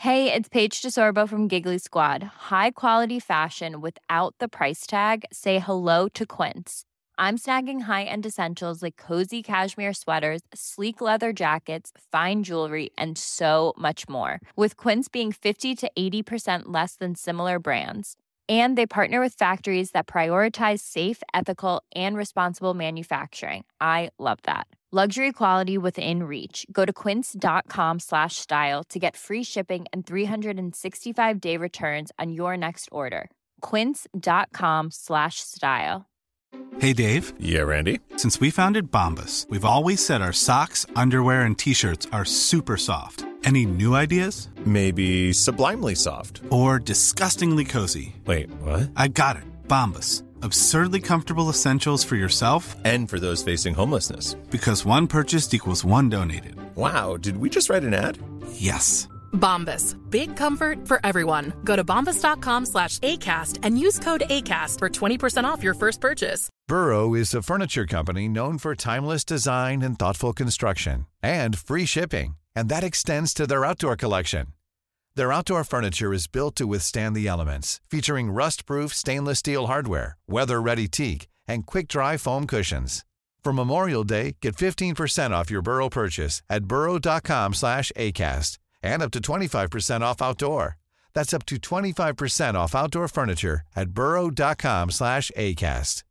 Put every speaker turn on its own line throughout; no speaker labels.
Hey, it's Paige DeSorbo from Giggly Squad. High quality fashion without the price tag. Say hello to Quince. I'm snagging high-end essentials like cozy cashmere sweaters, sleek leather jackets, fine jewelry, and so much more. With Quince being 50 to 80% less than similar brands. And they partner with factories that prioritize safe, ethical, and responsible manufacturing. I love that. Luxury quality within reach. Go to quince.com/style to get free shipping and 365-day returns on your next order. Quince.com/style.
Hey, Dave.
Yeah, Randy.
Since we founded Bombas, we've always said our socks, underwear, and T-shirts are super soft. Any new ideas?
Maybe sublimely soft.
Or disgustingly cozy.
Wait, what?
I got it. Bombas. Absurdly comfortable essentials for yourself
and for those facing homelessness.
Because one purchased equals one donated.
Wow, did we just write an ad?
Yes.
Bombas. Big comfort for everyone. Go to bombas.com/ACAST and use code ACAST for 20% off your first purchase.
Burrow is a furniture company known for timeless design and thoughtful construction and free shipping. And that extends to their outdoor collection. Their outdoor furniture is built to withstand the elements, featuring rust-proof stainless steel hardware, weather-ready teak, and quick-dry foam cushions. For Memorial Day, get 15% off your Burrow purchase at burrow.com/ACAST and up to 25% off outdoor. That's up to 25% off outdoor furniture at burrow.com/ACAST.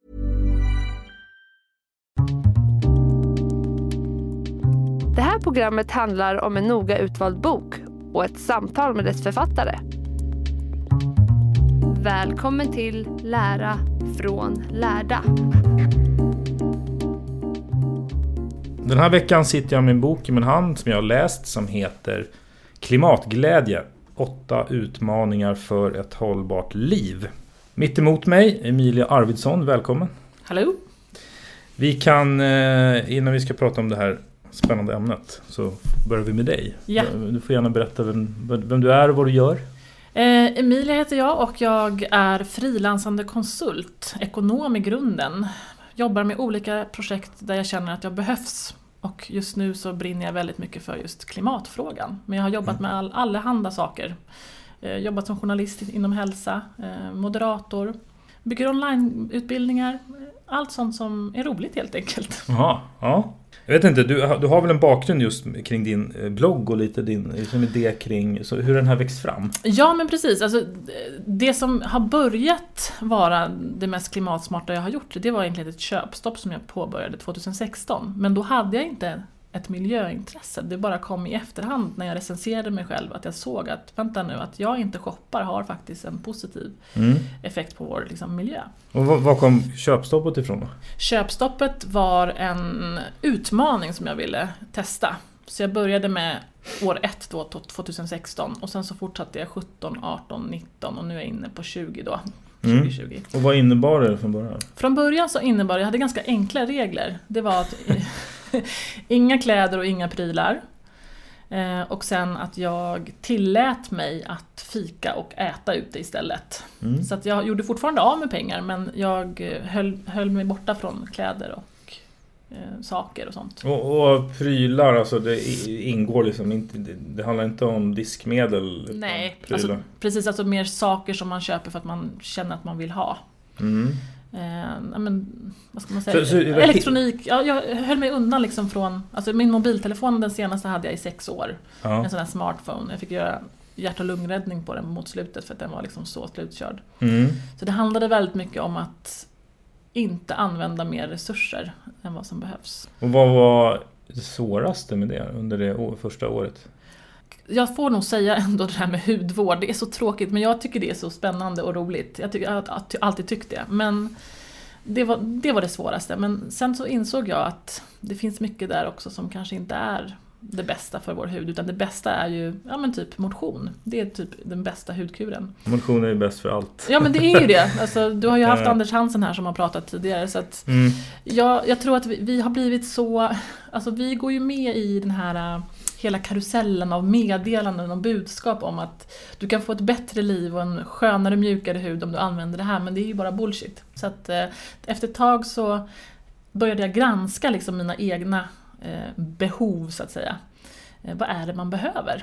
Det här programmet handlar om en noga utvald bok och ett samtal med dess författare. Välkommen till Lära från lärda.
Den här veckan sitter jag med en bok i min hand som jag har läst som heter Klimatglädje. 8 utmaningar för ett hållbart liv. Mitt emot mig, Emilia Arvidsson, välkommen.
Hallå.
Vi kan, innan vi ska prata om det här spännande ämnet, så börjar vi med dig.
Ja.
Du får gärna berätta vem du är och vad du gör.
Emilia heter jag och jag är frilansande konsult, ekonom i grunden. Jobbar med olika projekt där jag känner att jag behövs. Och just nu så brinner jag väldigt mycket för just klimatfrågan. Men jag har jobbat med allehanda saker. Jobbat som journalist inom hälsa, moderator, bygger onlineutbildningar. Allt sånt som är roligt helt enkelt.
Jaha, ja. Jag vet inte, du har väl en bakgrund just kring din blogg och lite din idé kring hur den här växt fram?
Ja, men precis. Alltså, det som har börjat vara det mest klimatsmarta jag har gjort, det var egentligen ett köpstopp som jag påbörjade 2016. Men då hade jag inte ett miljöintresse. Det bara kom i efterhand när jag recenserade mig själv att jag såg att, vänta nu, att jag inte shoppar har faktiskt en positiv effekt på vår miljö.
Och var kom köpstoppet ifrån då?
Köpstoppet var en utmaning som jag ville testa. Så jag började med år 1 då, 2016 och sen så fortsatte jag 17, 18, 19 och nu är jag inne på 20 då. 2020.
Och vad innebar det från början?
Från början så innebar det, jag hade ganska enkla regler. Det var att inga kläder och inga prylar. Och sen att jag tillät mig att fika och äta ute istället. Så att jag gjorde fortfarande av med pengar, men jag höll mig borta från kläder och saker och sånt.
Och prylar, alltså det ingår liksom inte, det handlar inte om diskmedel.
Nej, alltså, precis, alltså mer saker som man köper för att man känner att man vill ha. Men, vad ska man säga? Elektronik, ja, jag höll mig undan liksom från, alltså min mobiltelefon, den senaste hade jag i 6 år. En sån här smartphone. Jag fick göra hjärt- och lungräddning på den mot slutet för att den var liksom så slutkörd. Så det handlade väldigt mycket om att inte använda mer resurser än vad som behövs.
Och vad var det svåraste med det under det första året?
Jag får nog säga ändå det här med hudvård. Det är så tråkigt, men jag tycker det är så spännande och roligt. Jag har alltid tyckt det. Men det var det svåraste. Men sen så insåg jag att det finns mycket där också som kanske inte är det bästa för vår hud. Utan det bästa är ju typ motion. Det är typ den bästa hudkuren.
Motion är ju bäst för allt.
Ja, men det är ju det. Alltså, du har ju haft Anders Hansen här som har pratat tidigare. Så att jag tror att vi har blivit så... Alltså vi går ju med i den här... hela karusellen av meddelanden och budskap om att du kan få ett bättre liv och en skönare, mjukare hud om du använder det här, men det är ju bara bullshit. Så att efter ett tag så började jag granska liksom mina egna behov så att säga. Vad är det man behöver?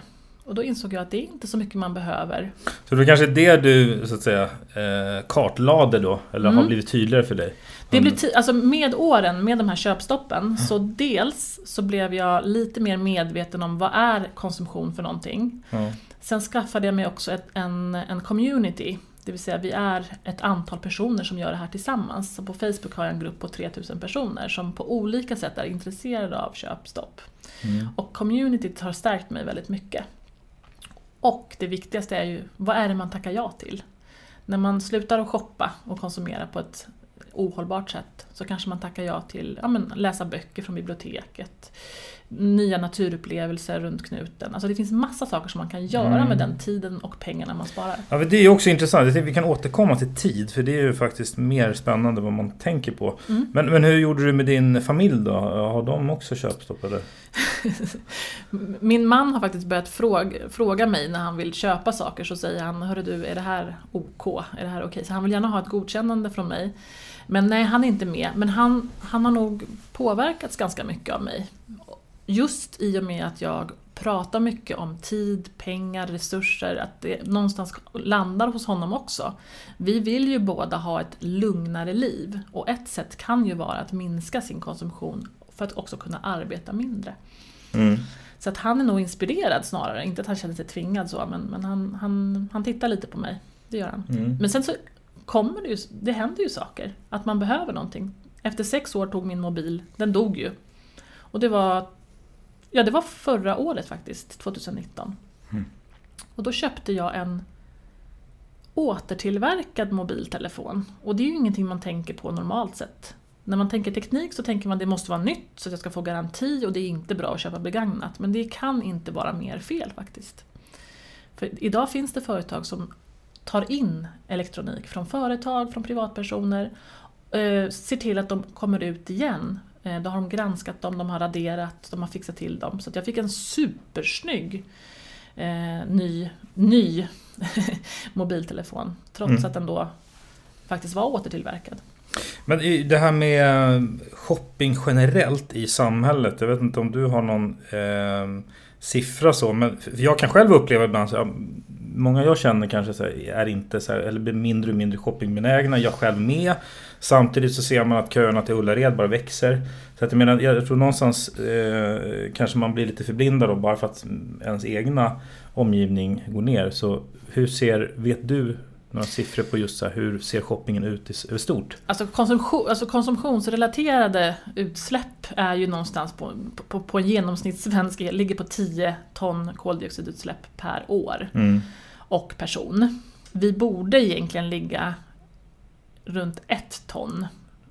Och då insåg jag att det är inte så mycket man behöver.
Så det kanske är det du så att säga kartlade då? Eller har blivit tydligare för dig?
Det blir alltså med åren, med de här köpstoppen, så dels så blev jag lite mer medveten om vad är konsumtion för någonting. Sen skaffade jag mig också en community. Det vill säga vi är ett antal personer som gör det här tillsammans. Så på Facebook har jag en grupp på 3000 personer som på olika sätt är intresserade av köpstopp. Och communityt har stärkt mig väldigt mycket. Och det viktigaste är ju, vad är det man tackar ja till? När man slutar att shoppa och konsumera på ett ohållbart sätt så kanske man tackar ja till läsa böcker från biblioteket, nya naturupplevelser runt knuten. Alltså det finns massa saker som man kan göra med den tiden och pengarna man sparar. Ja,
det är också intressant. Jag tänkte vi kan återkomma till tid, för det är ju faktiskt mer spännande vad man tänker på. Men hur gjorde du med din familj då? Har de också köpstopp eller?
Min man har faktiskt börjat fråga mig när han vill köpa saker, så säger han: hörru du, är det här OK? Är det här okej? Så han vill gärna ha ett godkännande från mig. Men nej, han är inte med. Men han har nog påverkats ganska mycket av mig. Just i och med att jag pratar mycket om tid, pengar, resurser, att det någonstans landar hos honom också. Vi vill ju båda ha ett lugnare liv, och ett sätt kan ju vara att minska sin konsumtion för att också kunna arbeta mindre. Så att han är nog inspirerad snarare, inte att han känner sig tvingad så, men han tittar lite på mig, det gör han. Men sen så kommer det händer ju saker, att man behöver någonting. Efter 6 år tog min mobil, den dog ju. Och det var förra året faktiskt, 2019. Och då köpte jag en återtillverkad mobiltelefon. Och det är ju ingenting man tänker på normalt sett. När man tänker teknik så tänker man att det måste vara nytt så att jag ska få garanti, och det är inte bra att köpa begagnat. Men det kan inte vara mer fel faktiskt. För idag finns det företag som tar in elektronik från företag, från privatpersoner, ser till att de kommer ut igen. Då har de granskat dem, de har raderat, de har fixat till dem. Så att jag fick en supersnygg ny mobiltelefon, trots att den då faktiskt var återtillverkad.
Men det här med shopping generellt i samhället, jag vet inte om du har någon siffra så, men jag kan själv uppleva ibland så, många jag känner kanske så här, är inte så här, eller blir mindre och mindre shoppingbenägna, jag själv med. Samtidigt så ser man att köerna till Ullared bara växer. Så att jag tror någonstans kanske man blir lite förblindad då, bara för att ens egna omgivning går ner. Så vet du några siffror på just så här, hur ser shoppingen ut i stort?
Alltså konsumtionsrelaterade utsläpp är ju någonstans på en genomsnittssvensk ligger på 10 ton koldioxidutsläpp per år och person. Vi borde egentligen ligga runt 1 ton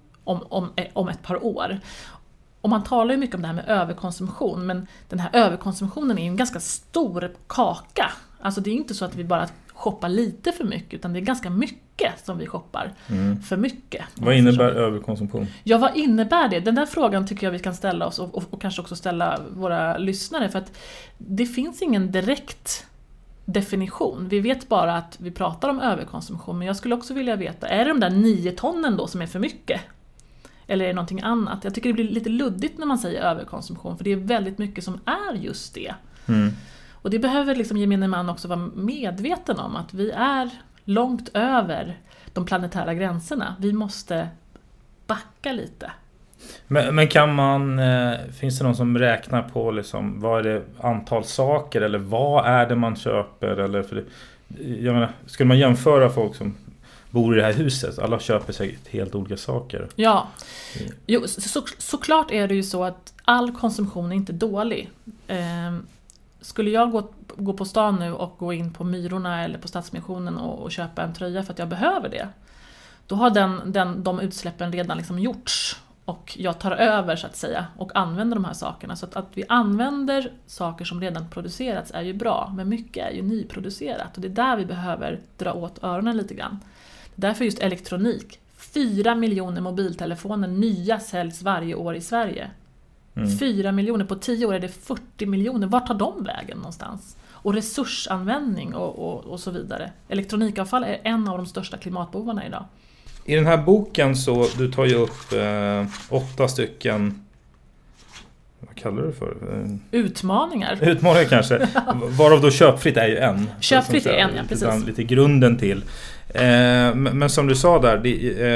om ett par år. Och man talar ju mycket om det här med överkonsumtion, men den här överkonsumtionen är ju en ganska stor kaka. Alltså det är inte så att vi bara shoppar lite för mycket, utan det är ganska mycket som vi shoppar för mycket.
Vad innebär överkonsumtion?
Ja, vad innebär det? Den där frågan tycker jag vi kan ställa oss och kanske också ställa våra lyssnare, för att det finns ingen direkt definition. Vi vet bara att vi pratar om överkonsumtion, men jag skulle också vilja veta, är det de där 9 tonnen då som är för mycket? Eller är det någonting annat? Jag tycker det blir lite luddigt när man säger överkonsumtion, för det är väldigt mycket som är just det. Och det behöver liksom gemene man också vara medveten om, att vi är långt över de planetära gränserna. Vi måste backa lite.
Men kan man, finns det någon som räknar på liksom, vad är det antal saker, eller vad är det man köper? Eller för det, jag menar, skulle man jämföra folk som bor i det här huset, alla köper sig helt olika saker.
Ja, jo, såklart är det ju så att all konsumtion är inte dålig. Skulle jag gå på stan nu och gå in på Myrorna eller på Stadsmissionen och köpa en tröja för att jag behöver det, då har de utsläppen redan liksom gjorts, och jag tar över så att säga och använder de här sakerna. Så att vi använder saker som redan producerats är ju bra, men mycket är ju nyproducerat, och det är där vi behöver dra åt öronen lite grann. Därför just elektronik. 4 miljoner mobiltelefoner nya säljs varje år i Sverige. 4 miljoner, på 10 år är det 40 miljoner. Vart tar de vägen någonstans? Och resursanvändning och så vidare. Elektronikavfall är en av de största klimatbovarna idag.
I den här boken så, du tar ju upp 8 stycken, vad kallar du det för?
Utmaningar.
Utmaningar kanske. Varav då köpfritt är ju en.
Köpfritt är en, ja, precis.
Lite grunden till. Men som du sa där,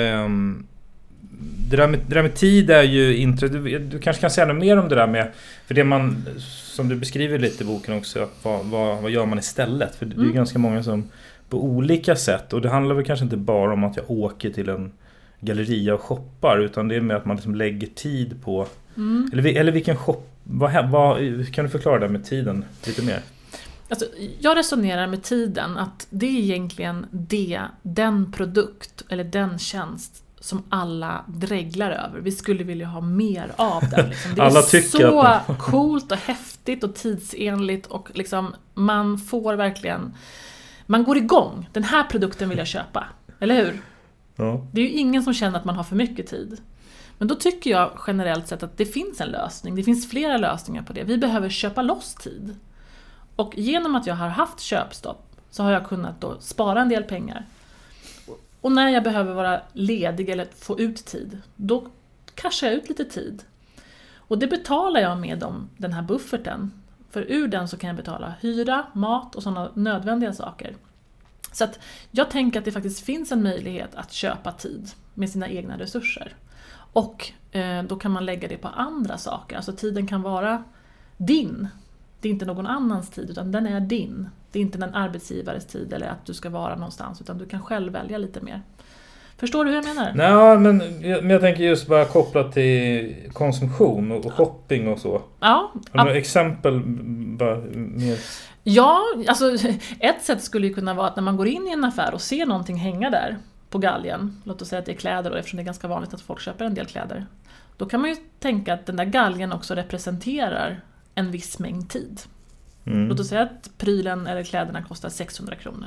det där med tid är ju inte... Du kanske kan säga något mer om det där med... För det man, som du beskriver lite i boken också, vad gör man istället? För det är ju ganska många som på olika sätt, och det handlar väl kanske inte bara om att jag åker till en galleria och shoppar, utan det är med att man liksom lägger tid på... Eller vilken shop... kan du förklara det med tiden lite mer?
Alltså, jag resonerar med tiden att det är egentligen den produkt eller den tjänst som alla dreglar över. Vi skulle vilja ha mer av den. Liksom. Det
alla
är så coolt och häftigt och tidsenligt och liksom, man får verkligen... Man går igång. Den här produkten vill jag köpa. Eller hur?
Ja.
Det är ju ingen som känner att man har för mycket tid. Men då tycker jag generellt sett att det finns en lösning. Det finns flera lösningar på det. Vi behöver köpa loss tid. Och genom att jag har haft köpstopp så har jag kunnat då spara en del pengar. Och när jag behöver vara ledig eller få ut tid, då cashar jag ut lite tid. Och det betalar jag med den här bufferten. För ur den så kan jag betala hyra, mat och sådana nödvändiga saker. Så att jag tänker att det faktiskt finns en möjlighet att köpa tid med sina egna resurser. Och då kan man lägga det på andra saker. Alltså tiden kan vara din. Det är inte någon annans tid utan den är din. Det är inte en arbetsgivares tid eller att du ska vara någonstans utan du kan själv välja lite mer. Förstår du hur jag menar?
Nej, men jag tänker just bara kopplat till konsumtion och shopping och så.
Ja.
Några exempel bara mer...
Ja, alltså ett sätt skulle ju kunna vara att när man går in i en affär och ser någonting hänga där på galgen, låt oss säga att det är kläder då, eftersom det är ganska vanligt att folk köper en del kläder. Då kan man ju tänka att den där galgen också representerar en viss mängd tid. Låt oss säga att prylen eller kläderna kostar 600 kronor.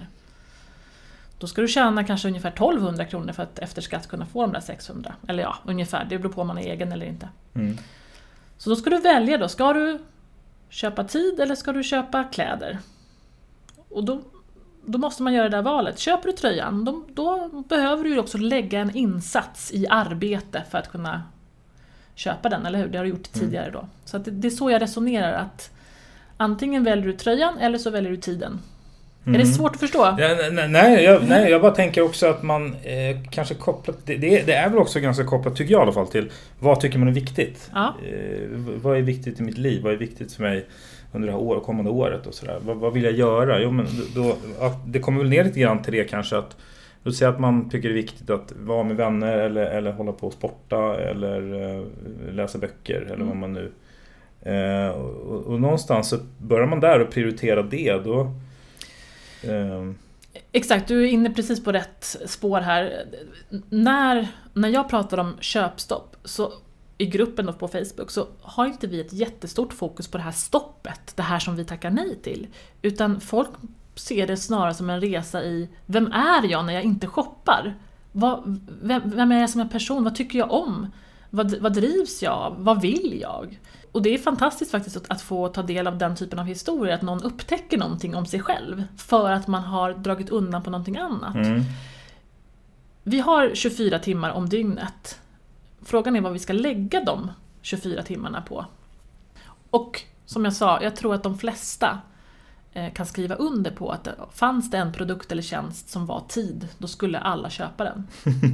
Då ska du tjäna kanske ungefär 1200 kronor för att efter skatt kunna få de där 600. Eller ja, ungefär. Det beror på om man är egen eller inte. Så då ska du välja då. Ska du köpa tid eller ska du köpa kläder? Och då måste man göra det där valet. Köper du tröjan, då behöver du ju också lägga en insats i arbete för att kunna köpa den, eller hur? Det har du gjort tidigare då. Så att det är så jag resonerar, att antingen väljer du tröjan eller så väljer du tiden. Är det svårt att förstå?
Nej, jag bara tänker också att man kanske kopplat... Det är väl också ganska kopplat, tycker jag i alla fall, till vad tycker man är viktigt.
Ja.
Vad är viktigt i mitt liv? Vad är viktigt för mig under det här kommande året och sådär? Vad vill jag göra? Jo, men det kommer väl ner lite grann till det kanske, att låt säga att man tycker det är viktigt att vara med vänner eller hålla på och sporta eller läsa böcker eller vad man nu... Och någonstans så börjar man där och prioritera det då.
Exakt, du är inne precis på rätt spår här. När jag pratar om köpstopp så i gruppen då på Facebook så har inte vi ett jättestort fokus på det här stoppet, det här som vi tackar nej till, utan folk ser det snarare som en resa i vem är jag när jag inte shoppar? Vem är jag som en person? Vad tycker jag om? Vad drivs jag av? Vad vill jag? Och det är fantastiskt faktiskt att få ta del av den typen av historier, att någon upptäcker någonting om sig själv för att man har dragit undan på någonting annat. Vi har 24 timmar om dygnet. Frågan är vad vi ska lägga de 24 timmarna på. Och som jag sa, jag tror att de flesta kan skriva under på att fanns det en produkt eller tjänst som var tid, då skulle alla köpa den.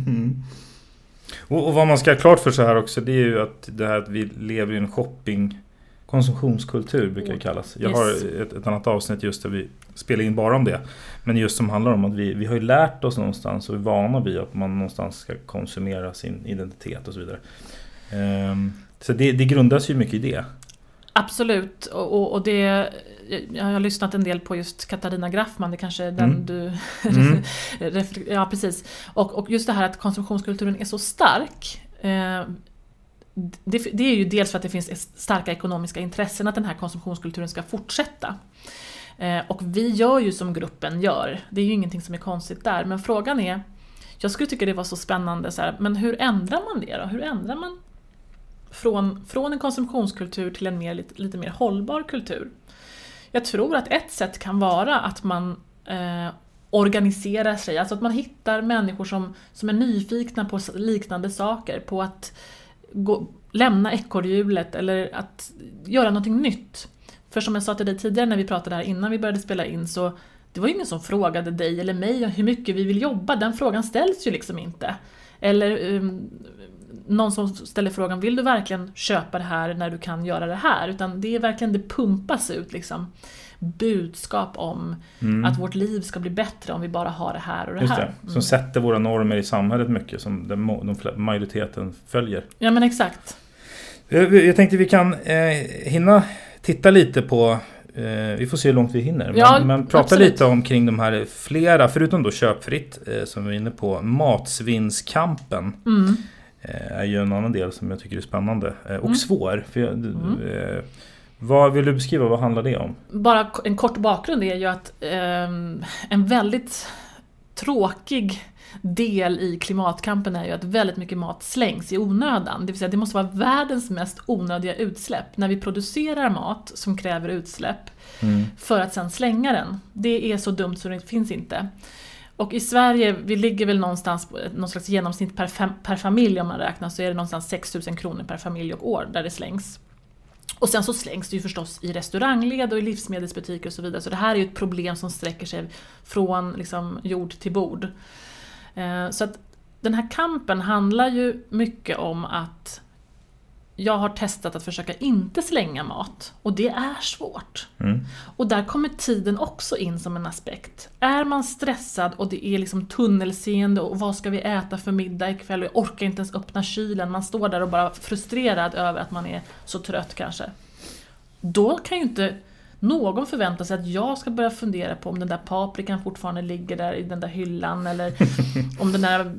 Och vad man ska ha klart för sig här också, det är ju att det här att vi lever i en konsumtionskultur brukar det kallas. Jag har ett annat avsnitt just där vi spelar in bara om det. Men just som handlar om att vi har ju lärt oss någonstans och är vana vid att man någonstans ska konsumera sin identitet och så vidare. Så det grundas ju mycket i det.
Absolut, och det, jag har lyssnat en del på just Katarina Graffman, det kanske är den du... ja, precis. Och just det här att konsumtionskulturen är så stark, det är ju dels för att det finns starka ekonomiska intressen att den här konsumtionskulturen ska fortsätta. Och vi gör ju som gruppen gör, det är ju ingenting som är konstigt där, men frågan är, jag skulle tycka det var så spännande så här, men hur ändrar man det då? Hur ändrar man från en konsumtionskultur till en lite mer hållbar kultur? Jag tror att ett sätt kan vara att man organiserar sig, alltså att man hittar människor som är nyfikna på liknande saker, på att lämna ekorrhjulet eller att göra någonting nytt. För som jag sa till dig tidigare när vi pratade här innan vi började spela in, så det var ju ingen som frågade dig eller mig hur mycket vi vill jobba. Den frågan ställs ju liksom inte. Eller någon som ställer frågan, vill du verkligen köpa det här när du kan göra det här? Utan det är verkligen, det pumpas ut liksom budskap om att vårt liv ska bli bättre om vi bara har det här och det här.
Som sätter våra normer i samhället mycket, som majoriteten följer.
Ja, men exakt.
Jag tänkte vi kan hinna titta lite på, vi får se hur långt vi hinner, men prata
absolut.
lite omkring de här flera, förutom då köpfritt som vi är inne på, matsvinnskampen. Är ju en annan del som jag tycker är spännande och svår. För vad vill du beskriva, vad handlar det om?
Bara en kort bakgrund är ju att en väldigt tråkig del i klimatkampen är ju att väldigt mycket mat slängs i onödan. Det vill säga det måste vara världens mest onödiga utsläpp när vi producerar mat som kräver utsläpp för att sedan slänga den. Det är så dumt så det finns inte. Och i Sverige, vi ligger väl någonstans på någon slags genomsnitt per familj om man räknar, så är det någonstans 6 000 kronor per familj och år där det slängs. Och sen så slängs det ju förstås i restaurangled och i livsmedelsbutiker och så vidare. Så det här är ju ett problem som sträcker sig från liksom jord till bord. Så att den här kampen handlar ju mycket om att jag har testat att försöka inte slänga mat. Och det är svårt. Och där kommer tiden också in som en aspekt. Är man stressad och det är liksom tunnelseende och vad ska vi äta för middag ikväll och jag orkar inte ens öppna kylen. Man står där och bara frustrerad över att man är så trött kanske. Då kan ju inte någon förväntar sig att jag ska börja fundera på om den där paprikan fortfarande ligger där i den där hyllan eller om den där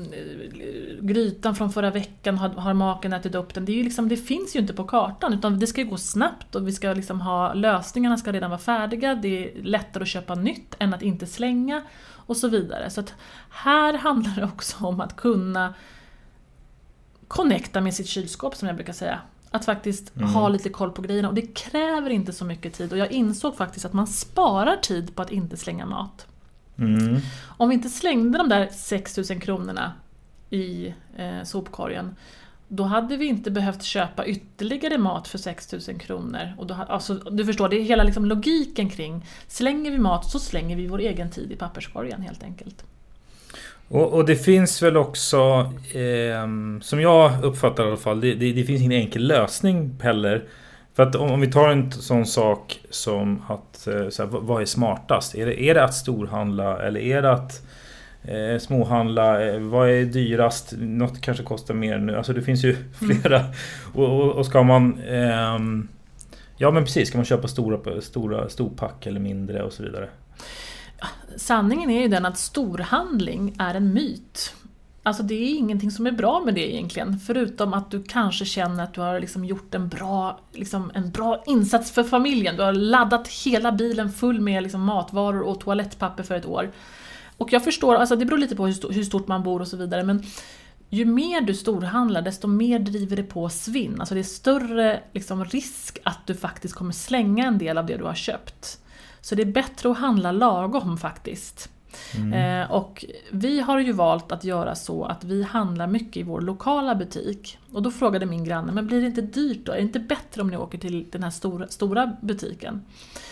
grytan från förra veckan har maken ätit upp den. Det är ju liksom, det finns ju inte på kartan, utan det ska ju gå snabbt och vi ska liksom ha, lösningarna ska redan vara färdiga. Det är lättare att köpa nytt än att inte slänga och så vidare. Så att här handlar det också om att kunna connecta med sitt kylskåp, som jag brukar säga. Att faktiskt ha lite koll på grejerna. Och det kräver inte så mycket tid. Och jag insåg faktiskt att man sparar tid på att inte slänga mat. Om vi inte slängde de där 6 000 kronorna i sopkorgen, då hade vi inte behövt köpa ytterligare mat för 6 000 kronor. Och då, alltså, du förstår, det är hela liksom logiken kring, slänger vi mat så slänger vi vår egen tid i papperskorgen helt enkelt.
Och det finns väl också, som jag uppfattar i alla fall, det finns ingen enkel lösning heller. För att om vi tar en sån sak som att, så här, vad är smartast? Är det att storhandla eller är det att småhandla? Vad är dyrast? Något kanske kostar mer nu. Alltså det finns ju flera. Och ska man, ja men precis, ska man köpa storpack eller mindre och så vidare?
Sanningen är ju den att storhandling är en myt. Alltså det är ingenting som är bra med det egentligen. Förutom att du kanske känner att du har liksom gjort en bra insats för familjen. Du har laddat hela bilen full med liksom matvaror och toalettpapper för ett år. Och jag förstår, alltså det beror lite på hur stort man bor och så vidare. Men ju mer du storhandlar, desto mer driver det på svinn. Alltså det är större liksom risk att du faktiskt kommer slänga en del av det du har köpt. Så det är bättre att handla lagom faktiskt. Och vi har ju valt att göra så att vi handlar mycket i vår lokala butik. Och då frågade min granne, men blir det inte dyrt då? Är det inte bättre om ni åker till den här stora butiken?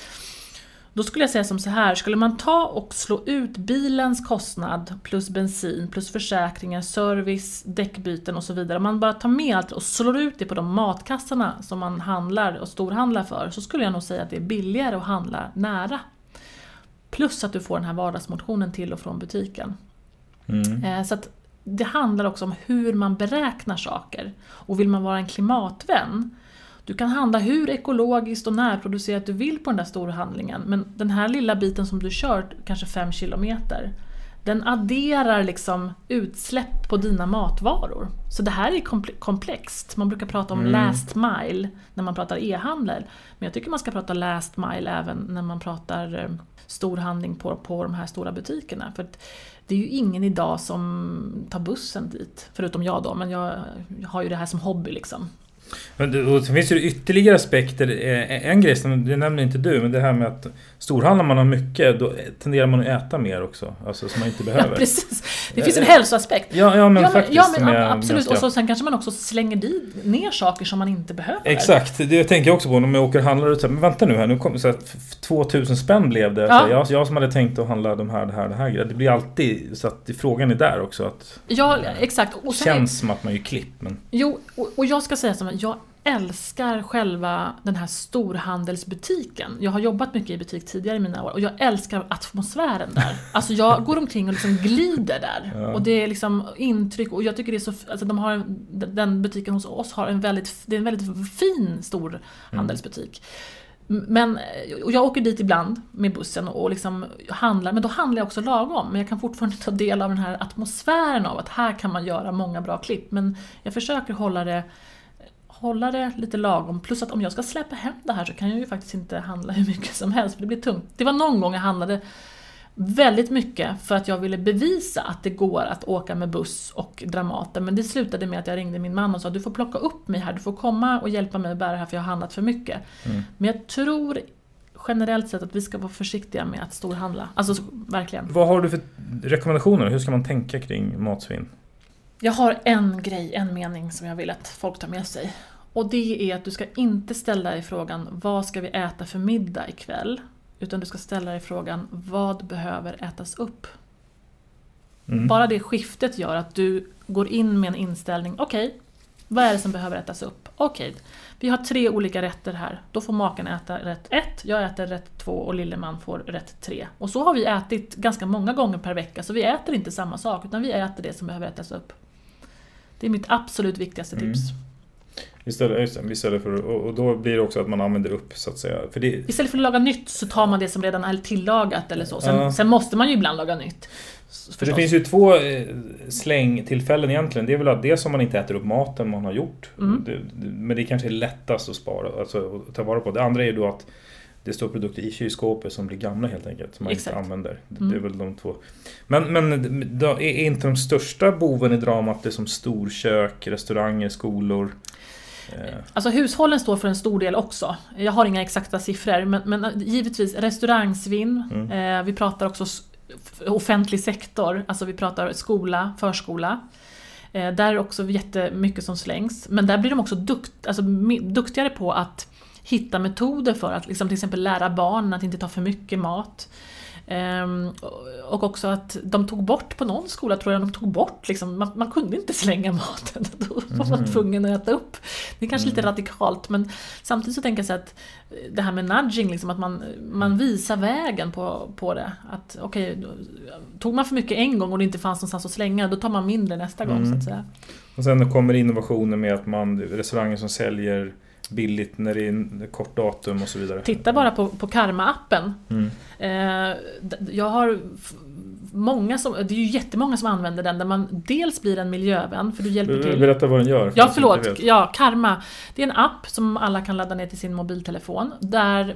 Då skulle jag säga som så här, skulle man ta och slå ut bilens kostnad plus bensin, plus försäkringar, service, däckbyten och så vidare. Om man bara tar med allt och slår ut det på de matkassarna som man handlar och storhandlar för, så skulle jag nog säga att det är billigare att handla nära. Plus att du får den här vardagsmotionen till och från butiken. Så att det handlar också om hur man beräknar saker. Och vill man vara en klimatvän, du kan handla hur ekologiskt och närproducerat du vill på den där storhandlingen. Men den här lilla biten som du kört, kanske 5 kilometer, den adderar liksom utsläpp på dina matvaror. Så det här är komplext. Man brukar prata om last mile när man pratar e-handel. Men jag tycker man ska prata last mile även när man pratar storhandling på de här stora butikerna. För att det är ju ingen idag som tar bussen dit. Förutom jag då, men jag har ju det här som hobby liksom.
Och så finns det ytterligare aspekter. En grej som det nämner inte du, men det här med att storhandlar man har mycket, då tenderar man att äta mer också, alltså som man inte behöver.
Ja, precis. Det finns en hälsoaspekt.
Men faktiskt.
Absolut.
Ganska...
Och så sen kanske man också slänger ner saker som man inte behöver.
Exakt, det tänker jag också på när man åker och handlar ut. Men vänta nu här, nu kommer så att 2000 spänn blev det. Ja. Så jag som hade tänkt att handla det här. Det blir alltid så att frågan är där också. Att,
ja, exakt. Och sen
känns som att man är klipp. Men...
Jo, och jag ska säga som jag älskar själva den här storhandelsbutiken. Jag har jobbat mycket i butik tidigare i mina år och jag älskar atmosfären där. Alltså jag går omkring och liksom glider där. Ja. Och det är liksom intryck och jag tycker det är så, alltså den butiken hos oss har en väldigt fin stor handelsbutik. Men och jag åker dit ibland med bussen och liksom handlar, men då handlar jag också lagom. Men jag kan fortfarande ta del av den här atmosfären av att här kan man göra många bra klipp. Men jag försöker hålla det lite lagom. Plus att om jag ska släppa hem det här så kan jag ju faktiskt inte handla hur mycket som helst. För det blir tungt. Det var någon gång jag handlade väldigt mycket för att jag ville bevisa att det går att åka med buss och Dramaten. Men det slutade med att jag ringde min man och sa du får plocka upp mig här. Du får komma och hjälpa mig att bära här för jag har handlat för mycket. Men jag tror generellt sett att vi ska vara försiktiga med att storhandla. Alltså verkligen. Vad har du för rekommendationer? Hur ska man tänka kring matsvinn? Jag har en mening som jag vill att folk tar med sig. Och det är att du ska inte ställa dig frågan vad ska vi äta för middag ikväll? Utan du ska ställa dig frågan vad behöver ätas upp? Bara det skiftet gör att du går in med en inställning. Okej, vad är det som behöver ätas upp? Okej, vi har 3 olika rätter här. Då får maken äta rätt 1, jag äter rätt 2 och lilleman får rätt 3. Och så har vi ätit ganska många gånger per vecka. Så vi äter inte samma sak utan vi äter det som behöver ätas upp. Det är mitt absolut viktigaste tips. Istället för, och då blir det också att man använder upp så att säga. För det... Istället för att laga nytt så tar man det som redan är tillagat eller så. Sen måste man ju ibland laga nytt. För det finns ju 2 slängtillfällen egentligen. Det är väl att det som man inte äter upp maten man har gjort. Men det kanske är lättast att spara, alltså att ta vara på. Det andra är ju då att det står produkter i kylskåpet som blir gamla helt enkelt. Som man inte använder. Det är väl de 2. Men då är inte de största boven i dramat det som storkök, restauranger, skolor? Alltså hushållen står för en stor del också. Jag har inga exakta siffror. Men givetvis restaurangsvinn. Vi pratar också offentlig sektor. Alltså vi pratar förskola. Där är också jättemycket som slängs. Men där blir de också duktigare på att hitta metoder för att liksom, till exempel lära barnen att inte ta för mycket mat. Och också att de tog bort på någon skola, tror jag de tog bort liksom, man kunde inte slänga maten, då var man tvungen att äta upp. Det är kanske lite radikalt, men samtidigt så tänker jag så att det här med nudging liksom, att man visar vägen på det, att okej, tog man för mycket en gång och det inte fanns någonstans att slänga, då tar man mindre nästa gång så att säga. Och sen kommer innovationer med att restauranger som säljer billigt när det är kort datum och så vidare. Titta bara på Karma-appen. Jag har det är ju jättemånga som använder den där man dels blir en miljövän för du hjälper till. Berätta vad den gör. Ja, förlåt. Ja, Karma. Det är en app som alla kan ladda ner till sin mobiltelefon där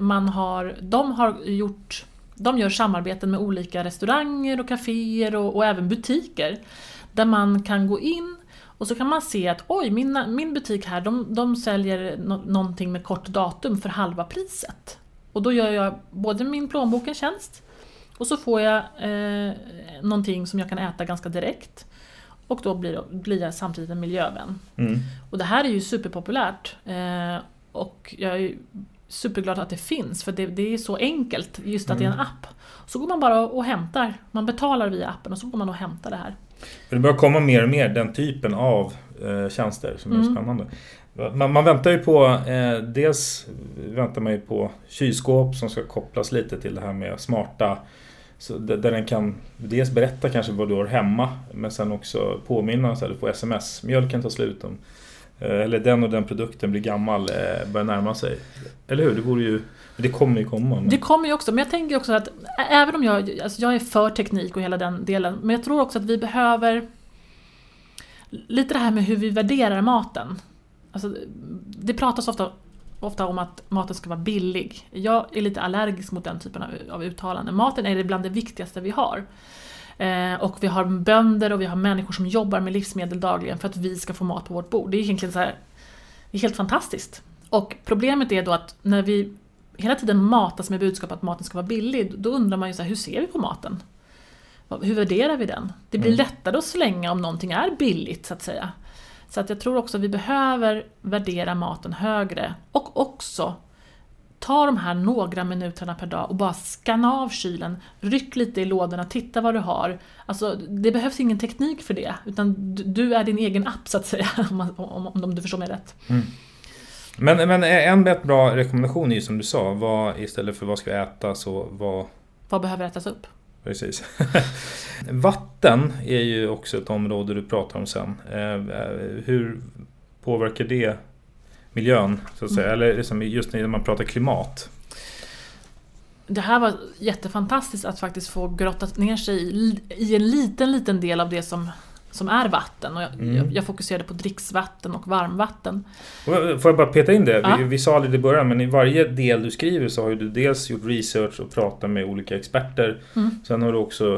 de gör samarbeten med olika restauranger och kaféer och även butiker där man kan gå in och så kan man se att min butik här, de säljer någonting med kort datum för halva priset. Och då gör jag både min plånbok en tjänst och så får jag någonting som jag kan äta ganska direkt. Och då blir jag samtidigt en miljövän. Och det här är ju superpopulärt. Och jag är superglad att det finns, för det är så enkelt just att det är en app. Så går man bara och hämtar, man betalar via appen och så går man och hämtar det här. Det börjar komma mer och mer den typen av tjänster som är spännande. Man väntar ju på, dels väntar man ju på kylskåp som ska kopplas lite till det här med smarta, så där den kan dels berätta kanske vad du har hemma, men sen också påminna så att du får sms, mjölken tar slut om, eller den och den produkten blir gammal, börjar närma sig. Eller hur? Det kommer ju komma. Men... Det kommer ju också, men jag tänker också att även om jag är för teknik och hela den delen, men jag tror också att vi behöver lite det här med hur vi värderar maten. Alltså, det pratas ofta om att maten ska vara billig. Jag är lite allergisk mot den typen av uttalanden. Maten är bland det viktigaste vi har. Och vi har bönder och vi har människor som jobbar med livsmedel dagligen för att vi ska få mat på vårt bord. Det är egentligen så här är helt fantastiskt. Och problemet är då att när vi hela tiden matas med budskap att maten ska vara billig, då undrar man ju så här, hur ser vi på maten? Hur värderar vi den? Det blir lättare att slänga om någonting är billigt, så att säga. Så att jag tror också att vi behöver värdera maten högre. Och också ta de här några minuterna per dag och bara skanna av kylen. Ryck lite i lådorna, titta vad du har. Alltså, det behövs ingen teknik för det. Utan du är din egen app, så att säga. Om du förstår mig rätt.
Mm. Men en bra rekommendation är ju som du sa. Istället för vad ska vi äta, så
vad behöver ätas upp?
Precis. Vatten är ju också ett område du pratar om sen. Hur påverkar det miljön, så att säga? Eller liksom just när man pratar klimat?
Det här var jättefantastiskt att faktiskt få grotta ner sig i en liten del av det som är vatten. Och jag fokuserade på dricksvatten och varmvatten.
Får jag bara peta in det?
Ja.
Vi sa det i början, men i varje del du skriver så har du dels gjort research och pratat med olika experter. Sen har du också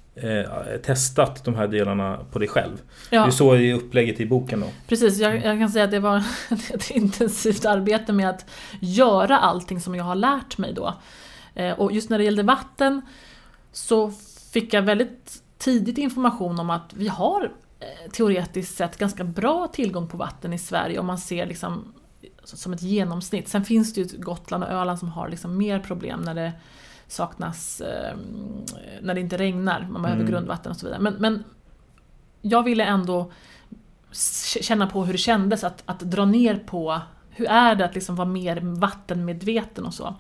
testat de här delarna på dig själv. Ja. Det är så i upplägget i boken då.
Precis, jag kan säga att det var ett intensivt arbete med att göra allting som jag har lärt mig då. Och just när det gällde vatten så fick jag väldigt tidigt information om att vi har teoretiskt sett ganska bra tillgång på vatten i Sverige om man ser liksom som ett genomsnitt. Sen finns det ju Gotland och Öland som har liksom mer problem när det saknas, när det inte regnar, man behöver grundvatten och så vidare. Men jag ville ändå känna på hur det kändes att dra ner på, hur är det att liksom vara mer vattenmedveten och så.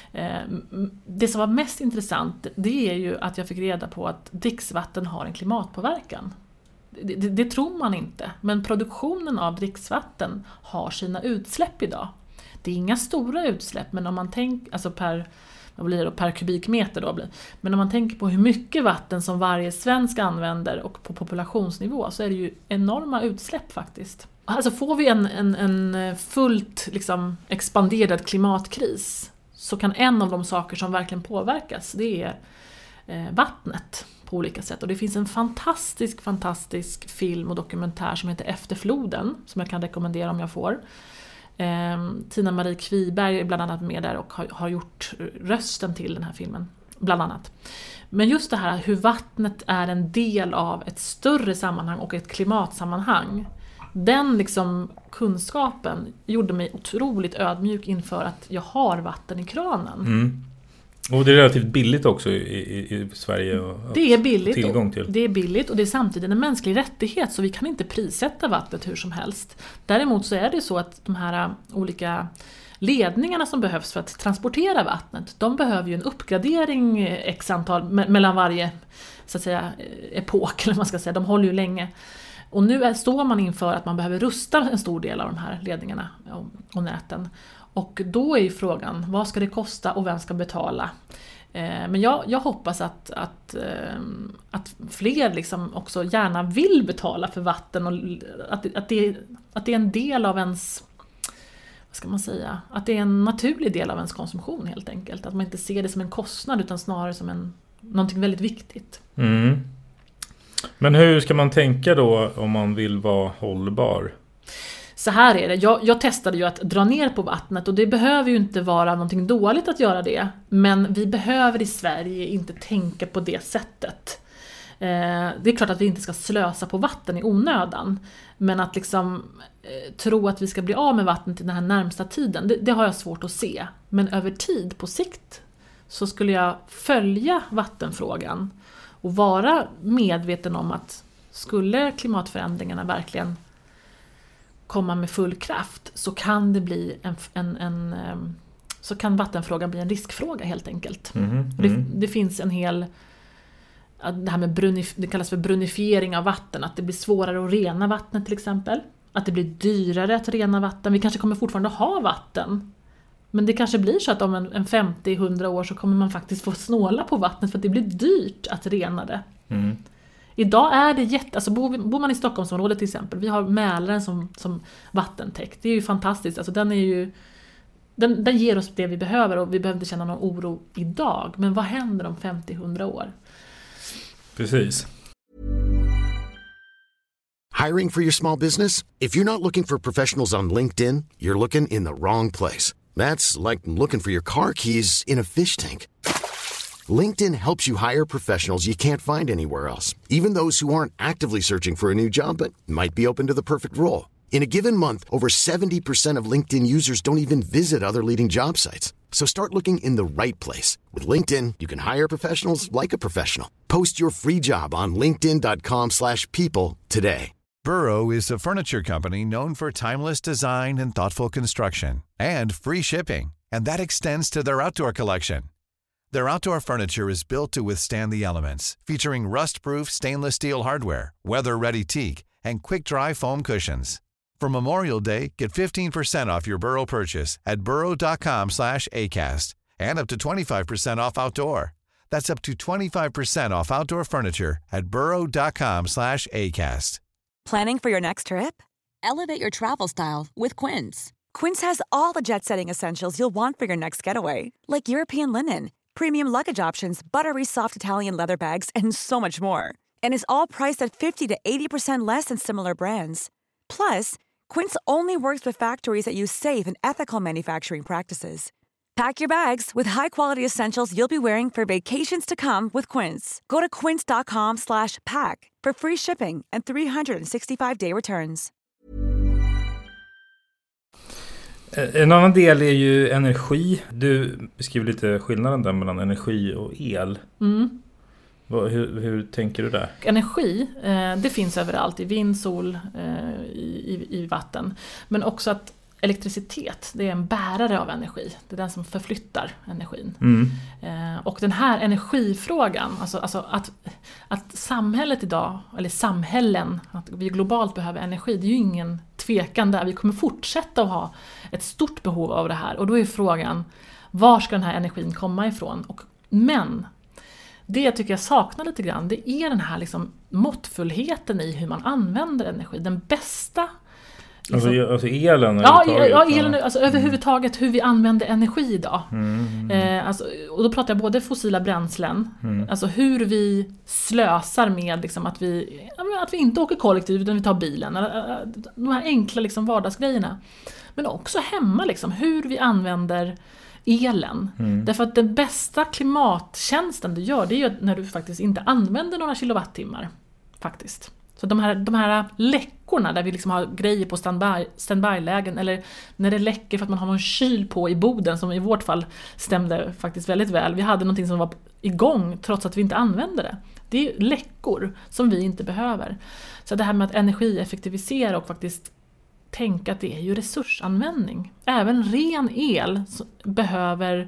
Det som var mest intressant, det är ju att jag fick reda på att dricksvatten har en klimatpåverkan. Det tror man inte, men produktionen av dricksvatten har sina utsläpp idag. Det är inga stora utsläpp, men om man tänker, alltså per kubikmeter då blir. Men om man tänker på hur mycket vatten som varje svensk använder och på populationsnivå, så är det ju enorma utsläpp faktiskt. Alltså får vi en fullt liksom expanderad klimatkris, så kan en av de saker som verkligen påverkas, det är vattnet på olika sätt. Och det finns en fantastisk film och dokumentär som heter Efter floden, som jag kan rekommendera om jag får. Tina-Marie Kviberg är bland annat med där och har gjort rösten till den här filmen, bland annat. Men just det här hur vattnet är en del av ett större sammanhang och ett klimatsammanhang, den liksom kunskapen gjorde mig otroligt ödmjuk inför att jag har vatten i kranen.
Och det är relativt billigt också i Sverige
det är billigt,
tillgång till.
Det är billigt och det är samtidigt en mänsklig rättighet, så vi kan inte prissätta vattnet hur som helst. Däremot så är det så att de här olika ledningarna som behövs för att transportera vattnet, de behöver ju en uppgradering x antal mellan varje, så att säga, epok, eller man ska säga. De håller ju länge. Och nu står man inför att man behöver rusta en stor del av de här ledningarna och näten. Och då är ju frågan, vad ska det kosta och vem ska betala? Men jag hoppas att fler liksom också gärna vill betala för vatten, och att det är en del av ens, vad ska man säga, att det är en naturlig del av ens konsumtion helt enkelt. Att man inte ser det som en kostnad utan snarare som någonting väldigt viktigt.
Men hur ska man tänka då om man vill vara hållbar?
Så här är det, jag testade ju att dra ner på vattnet, och det behöver ju inte vara någonting dåligt att göra det. Men vi behöver i Sverige inte tänka på det sättet. Det är klart att vi inte ska slösa på vatten i onödan. Men att liksom tro att vi ska bli av med vatten till den här närmsta tiden, det har jag svårt att se. Men över tid, på sikt, så skulle jag följa vattenfrågan och vara medveten om att skulle klimatförändringarna verkligen komma med full kraft, så kan det bli så kan vattenfrågan bli en riskfråga helt enkelt. Det finns en hel, det här med det kallas för brunifiering av vatten, att det blir svårare att rena vattnet till exempel, att det blir dyrare att rena vatten. Vi kanske kommer fortfarande ha vatten, men det kanske blir så att om en 50-100 år så kommer man faktiskt få snåla på vattnet för att det blir dyrt att rena det. Idag är det alltså bor man i Stockholmsområdet till exempel, vi har Mälaren som vattentäkt. Det är ju fantastiskt. Alltså den ger oss det vi behöver, och vi behöver inte känna någon oro idag. Men vad händer om 50-100 år?
Precis.
Hiring for your small business? If you're not looking for professionals on LinkedIn, you're looking in the wrong place. That's like looking for your car keys in a fish tank. LinkedIn helps you hire professionals you can't find anywhere else, even those who aren't actively searching for a new job but might be open to the perfect role. In a given month, over 70% of LinkedIn users don't even visit other leading job sites. So start looking in the right place. With LinkedIn, you can hire professionals like a professional. Post your free job on linkedin.com/people today.
Burrow is a furniture company known for timeless design and thoughtful construction, and free shipping, and that extends to their outdoor collection. Their outdoor furniture is built to withstand the elements, featuring rust-proof stainless steel hardware, weather-ready teak, and quick-dry foam cushions. For Memorial Day, get 15% off your Burrow purchase at burrow.com/acast, and up to 25% off outdoor. That's up to 25% off outdoor furniture at burrow.com/acast.
Planning for your next trip? Elevate your travel style with Quince. Quince has all the jet-setting essentials you'll want for your next getaway, like European linen, premium luggage options, buttery soft Italian leather bags, and so much more. And is all priced at 50 to 80% less than similar brands. Plus, Quince only works with factories that use safe and ethical manufacturing practices. Pack your bags with high-quality essentials you'll be wearing for vacations to come with Quince. Go to quince.com/pack for free shipping and 365-day returns.
En annan del är ju energi. Du beskriver lite skillnaden där mellan energi och el. Hur tänker du där?
Energi, det finns överallt i vind, sol, i vatten. Men också att elektricitet, det är en bärare av energi. Det är den som förflyttar energin. Och den här energifrågan, alltså att samhället idag, eller samhällen, att vi globalt behöver energi, det är ju ingen tvekan där. Vi kommer fortsätta att ha ett stort behov av det här. Och då är frågan, var ska den här energin komma ifrån? Men det jag tycker jag saknar lite grann, det är den här liksom måttfullheten i hur man använder energi. Den bästa...
Liksom, alltså elen?
Ja, elen, alltså överhuvudtaget hur vi använder energi idag. Alltså, och då pratar jag både fossila bränslen, alltså hur vi slösar med liksom, att vi inte åker kollektivt utan vi tar bilen. De här enkla liksom, vardagsgrejerna. Men också hemma, liksom, hur vi använder elen. Därför att den bästa klimattjänsten du gör, det är ju när du faktiskt inte använder några kilowattimmar. Faktiskt. Så de här läckorna där vi liksom har grejer på standby-lägen, eller när det läcker för att man har någon kyl på i boden, som i vårt fall stämde faktiskt väldigt väl. Vi hade någonting som var igång trots att vi inte använde det. Det är läckor som vi inte behöver. Så det här med att energieffektivisera och faktiskt tänka att det är ju resursanvändning. Även ren el behöver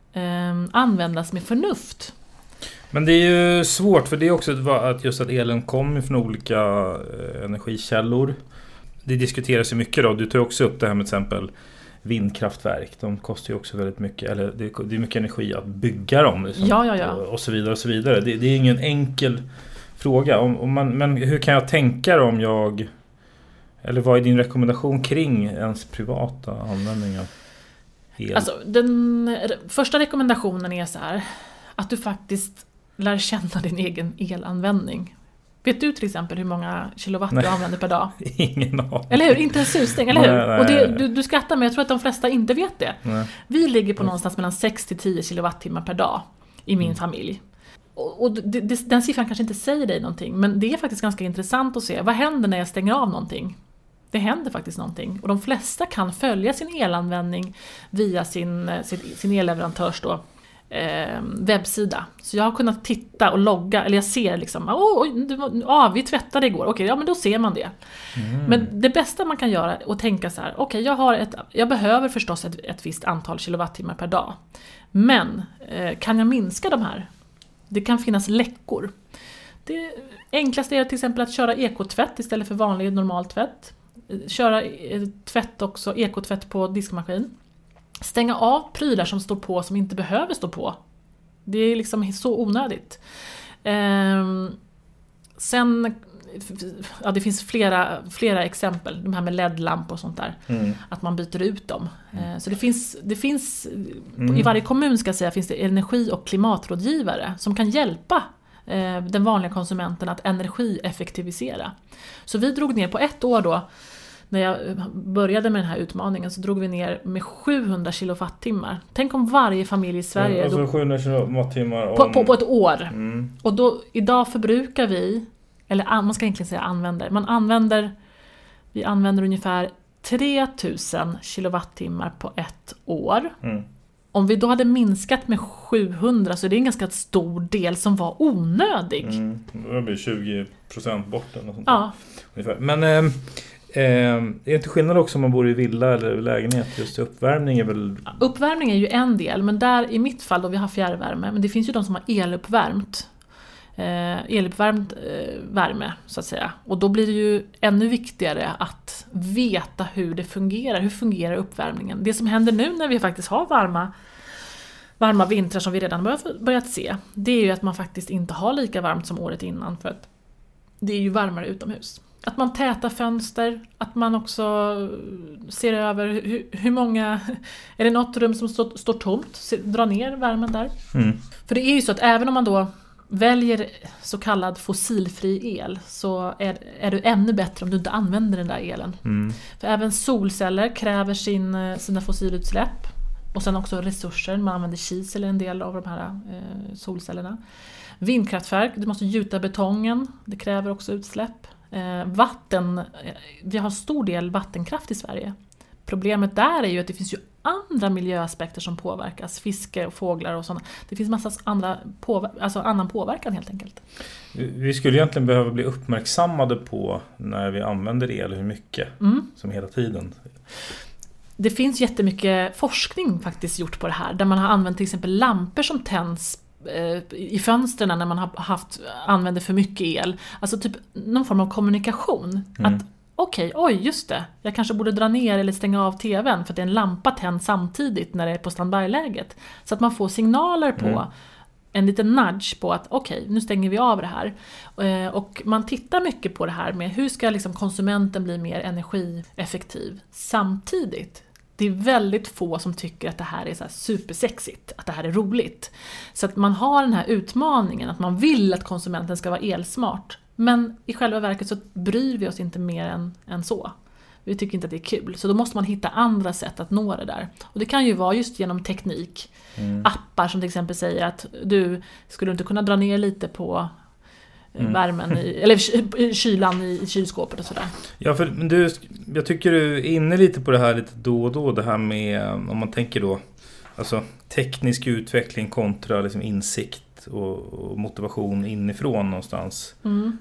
användas med förnuft.
Men det är ju svårt, för det är också att just att elen kommer från olika energikällor. Det diskuteras ju mycket då. Du tar också upp det här med till exempel vindkraftverk. De kostar ju också väldigt mycket, eller det är mycket energi att bygga dem. Liksom.
Ja.
Och så vidare och så vidare. Det är ingen enkel fråga. Men hur kan jag tänka om jag... Eller vad är din rekommendation kring ens privata användning av el? Alltså,
den första rekommendationen är så här, att du faktiskt lär känna din egen elanvändning. Vet du till exempel hur många kilowatt du använder per dag?
Ingen aning. Eller
hur? Inte en susning, eller hur? Nej. Och du skrattar, men jag tror att de flesta inte vet det. Nej. Vi ligger på någonstans mellan 6-10 kilowattimmar per dag i min familj. Och den siffran kanske inte säger dig någonting, men det är faktiskt ganska intressant att se. Vad händer när jag stänger av någonting? Det händer faktiskt någonting. Och de flesta kan följa sin elanvändning via sin elleverantörs då, webbsida. Så jag har kunnat titta och logga, eller jag ser liksom, vi tvättade igår. Okej, ja, men då ser man det. Men det bästa man kan göra är att tänka så här, okej, jag behöver förstås ett visst antal kilowattimmar per dag. Men kan jag minska de här? Det kan finnas läckor. Det enklaste är till exempel att köra ekotvätt istället för vanlig normal tvätt. Köra tvätt också, ekotvätt på diskmaskin. Stänga av prylar som står på som inte behöver stå på. Det är liksom så onödigt. Sen, ja, det finns flera exempel. De här med LED-lampor och sånt där. Att man byter ut dem. Så det finns i varje kommun, ska jag säga, finns det energi- och klimatrådgivare som kan hjälpa den vanliga konsumenten att energieffektivisera. Så vi drog ner på ett år då, när jag började med den här utmaningen, så drog vi ner med 700 kilowattimmar. Tänk om varje familj i Sverige...
Alltså 700 kilowattimmar
på ett år. Och då, idag förbrukar vi, eller man ska egentligen säga använder, vi använder ungefär 3000 kilowattimmar på ett år. Om vi då hade minskat med 700 så är det en ganska stor del som var onödig.
Det blir 20% bort eller något sånt.
Ja.
Ungefär. Men är det inte skillnad också om man bor i villa eller lägenhet? Just uppvärmning är väl...
Uppvärmning är ju en del, men där i mitt fall då vi har fjärrvärme, men det finns ju de som har eluppvärmt värme så att säga. Och då blir det ju ännu viktigare att veta hur det fungerar. Hur fungerar uppvärmningen? Det som händer nu när vi faktiskt har varma vintrar som vi redan börjat se, det är ju att man faktiskt inte har lika varmt som året innan, för att det är ju varmare utomhus. Att man tätar fönster, att man också ser över hur många, är det något rum som står tomt, dra ner värmen där. För det är ju så att även om man då väljer så kallad fossilfri el, så är det ännu bättre om du inte använder den där elen. För även solceller kräver sina fossilutsläpp, och sen också resurser. Man använder kisel en del av de här solcellerna. Vindkraftverk, du måste gjuta betongen, det kräver också utsläpp. Vatten, vi har stor del vattenkraft i Sverige. Problemet där är ju att det finns ju andra miljöaspekter som påverkas, fiske och fåglar och sådana. Det finns massa annan påverkan helt enkelt.
Vi skulle egentligen behöva bli uppmärksammade på när vi använder el, hur mycket som hela tiden.
Det finns jättemycket forskning faktiskt gjort på det här, där man har använt till exempel lampor som tänds i fönstren när man använder för mycket el. Alltså typ någon form av kommunikation. Att just det. Jag kanske borde dra ner eller stänga av tvn för att det är en lampa tänd samtidigt när det är på standby-läget. Så att man får signaler på en liten nudge på att nu stänger vi av det här. Och man tittar mycket på det här med hur ska liksom konsumenten bli mer energieffektiv samtidigt. Det är väldigt få som tycker att det här är så här supersexigt, att det här är roligt. Så att man har den här utmaningen att man vill att konsumenten ska vara elsmart. Men i själva verket så bryr vi oss inte mer än så. Vi tycker inte att det är kul. Så då måste man hitta andra sätt att nå det där. Och det kan ju vara just genom teknik. Appar som till exempel säger att du skulle inte kunna dra ner lite på värmen eller kylan i kylskåpet och sådär. Ja, för
jag tycker du är inne lite på det här lite då och då. Det här med, om man tänker då, alltså teknisk utveckling kontra liksom insikt och motivation inifrån någonstans.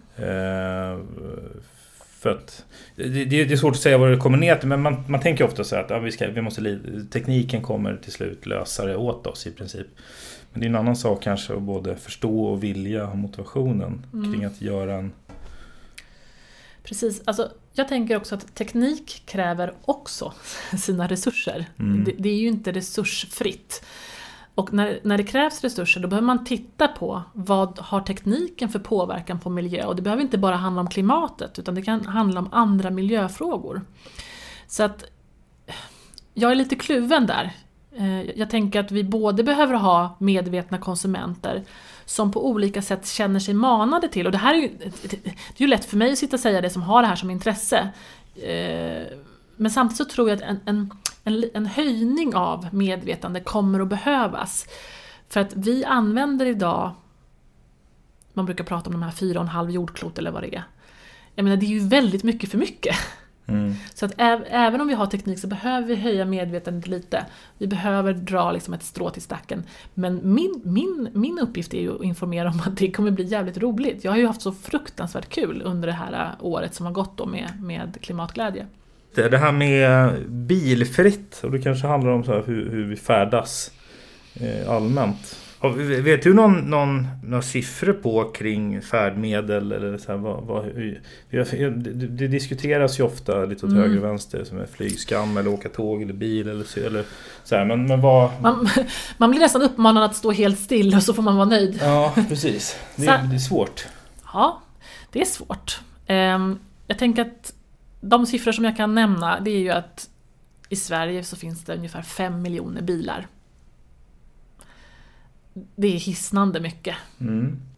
För att det är svårt att säga vad det kommer ner till, men man tänker ofta så att tekniken kommer till slut lösa det åt oss i princip. Men det är en annan sak kanske att både förstå och vilja och motivationen kring att göra en...
Precis, alltså jag tänker också att teknik kräver också sina resurser. Det är ju inte resursfritt. Och när det krävs resurser, då behöver man titta på vad har tekniken för påverkan på miljö. Och det behöver inte bara handla om klimatet, utan det kan handla om andra miljöfrågor. Så att jag är lite kluven där. Jag tänker att vi både behöver ha medvetna konsumenter som på olika sätt känner sig manade till. Och det här är ju lätt för mig att sitta och säga det som har det här som intresse. Men samtidigt så tror jag att en höjning av medvetande kommer att behövas. För att vi använder idag, man brukar prata om de här 4,5 jordklot eller vad det är. Jag menar, det är ju väldigt mycket för mycket. Så att även om vi har teknik så behöver vi höja medvetandet lite. Vi behöver dra liksom ett strå till stacken. Men min uppgift är ju att informera om att det kommer bli jävligt roligt. Jag har ju haft så fruktansvärt kul under det här året som har gått då med klimatglädje.
Det här med bilfritt, och det kanske handlar om så här hur vi färdas allmänt. Vet du några siffror på kring färdmedel eller så här, det diskuteras ju ofta lite åt höger och vänster som är flygskam eller åka tåg eller bil eller så här, men vad...
Man blir nästan uppmanad att stå helt still och så får man vara nöjd.
Ja, precis. Det är svårt.
Ja, det är svårt. Jag tänker att de siffror som jag kan nämna, det är ju att i Sverige så finns det ungefär 5 miljoner bilar. Det är hisnande mycket.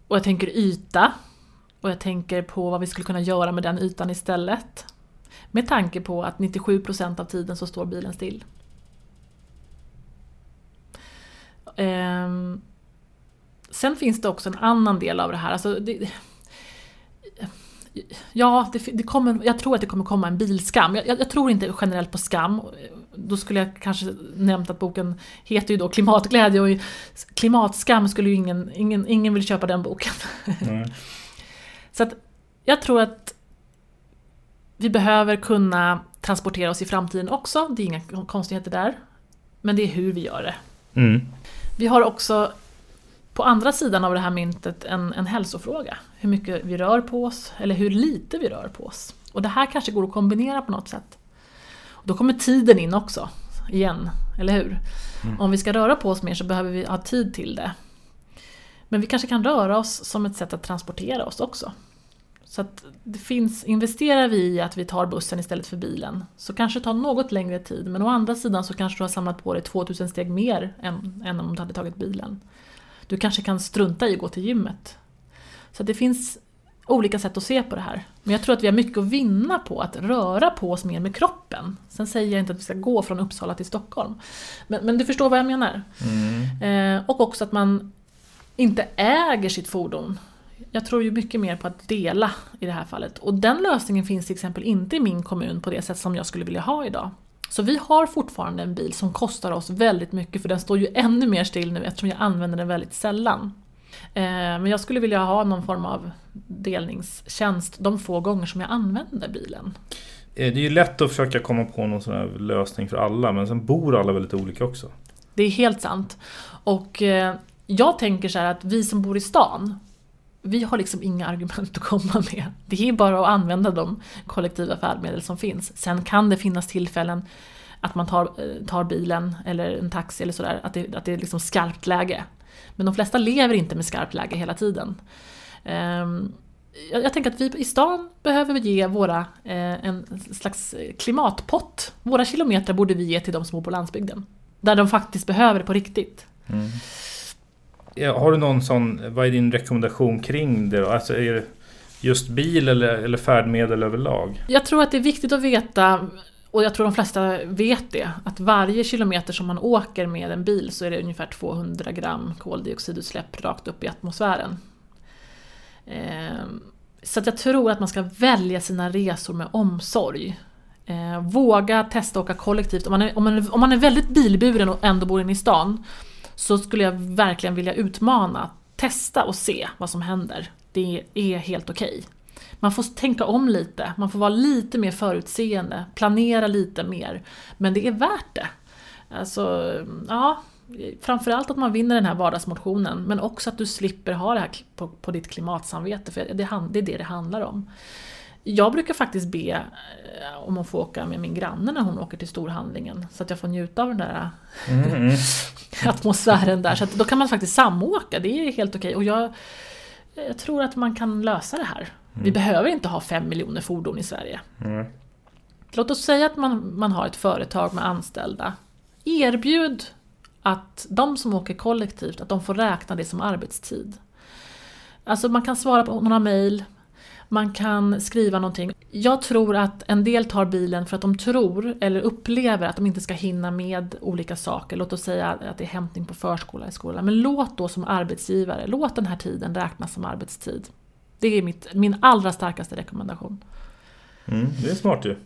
Och jag tänker yta. Och jag tänker på vad vi skulle kunna göra med den ytan istället. Med tanke på att 97% av tiden så står bilen still. Sen finns det också en annan del av det här. Alltså jag tror att det kommer komma en bilskam. Jag tror inte generellt på skam. Då skulle jag kanske nämnt att boken heter ju då Klimatglädje. Och klimatskam skulle ju ingen vill köpa den boken. Mm. Så att jag tror att vi behöver kunna transportera oss i framtiden också. Det är inga konstigheter där. Men det är hur vi gör det. Mm. Vi har också på andra sidan av det här myntet en hälsofråga. Hur mycket vi rör på oss eller hur lite vi rör på oss. Och det här kanske går att kombinera på något sätt. Och då kommer tiden in också igen, eller hur? Mm. Om vi ska röra på oss mer så behöver vi ha tid till det. Men vi kanske kan röra oss som ett sätt att transportera oss också. Så att investerar vi i att vi tar bussen istället för bilen så kanske det tar något längre tid. Men å andra sidan så kanske du har samlat på dig 2000 steg mer än om du hade tagit bilen. Du kanske kan strunta i att gå till gymmet. Så det finns olika sätt att se på det här. Men jag tror att vi har mycket att vinna på att röra på oss mer med kroppen. Sen säger jag inte att vi ska gå från Uppsala till Stockholm. Men du förstår vad jag menar. Mm. Och också att man inte äger sitt fordon. Jag tror ju mycket mer på att dela i det här fallet. Och den lösningen finns till exempel inte i min kommun på det sätt som jag skulle vilja ha idag. Så vi har fortfarande en bil som kostar oss väldigt mycket, för den står ju ännu mer still nu eftersom jag använder den väldigt sällan. Men jag skulle vilja ha någon form av delningstjänst de få gånger som jag använder bilen.
Det är ju lätt att försöka komma på någon sån här lösning för alla, men sen bor alla väldigt olika också.
Det är helt sant. Och jag tänker så här att vi som bor i stan, vi har liksom inga argument att komma med. Det är bara att använda de kollektiva färdmedel som finns. Sen kan det finnas tillfällen att man tar bilen eller en taxi eller sådär, att det är liksom skarpt läge. Men de flesta lever inte med skarpt läge hela tiden. Jag tänker att vi i stan behöver ge en slags klimatpott. Våra kilometer borde vi ge till de som bor på landsbygden. Där de faktiskt behöver det på riktigt. Mm.
Har du någon sån, vad är din rekommendation kring det då? Alltså är det just bil eller färdmedel överlag?
Jag tror att det är viktigt att veta, och jag tror de flesta vet det, att varje kilometer som man åker med en bil så är det ungefär 200 gram koldioxidutsläpp rakt upp i atmosfären. Så att jag tror att man ska välja sina resor med omsorg. Våga testa åka kollektivt. Om man är väldigt bilburen och ändå bor inne i stan, så skulle jag verkligen vilja utmana, testa och se vad som händer. Det är helt okej. Man får tänka om lite, man får vara lite mer förutseende, planera lite mer. Men det är värt det. Alltså, ja, framförallt att man vinner den här vardagsmotionen, men också att du slipper ha det här på ditt klimatsamvete, för det är det handlar om. Jag brukar faktiskt be om att få åka med min granne när hon åker till storhandlingen, så att jag får njuta av den där atmosfären där. Så att då kan man faktiskt samåka, det är helt okej. Och jag tror att man kan lösa det här. Vi behöver inte ha 5 miljoner fordon i Sverige. Låt oss säga att man har ett företag med anställda. Erbjud att de som åker kollektivt, att de får räkna det som arbetstid. Alltså man kan svara på några mejl. Man kan skriva någonting. Jag tror att en del tar bilen för att de tror eller upplever att de inte ska hinna med olika saker. Låt oss säga att det är hämtning på förskola i skolan. Men låt då som arbetsgivare, låt den här tiden räknas som arbetstid. Det är min allra starkaste rekommendation.
Det är smart ju.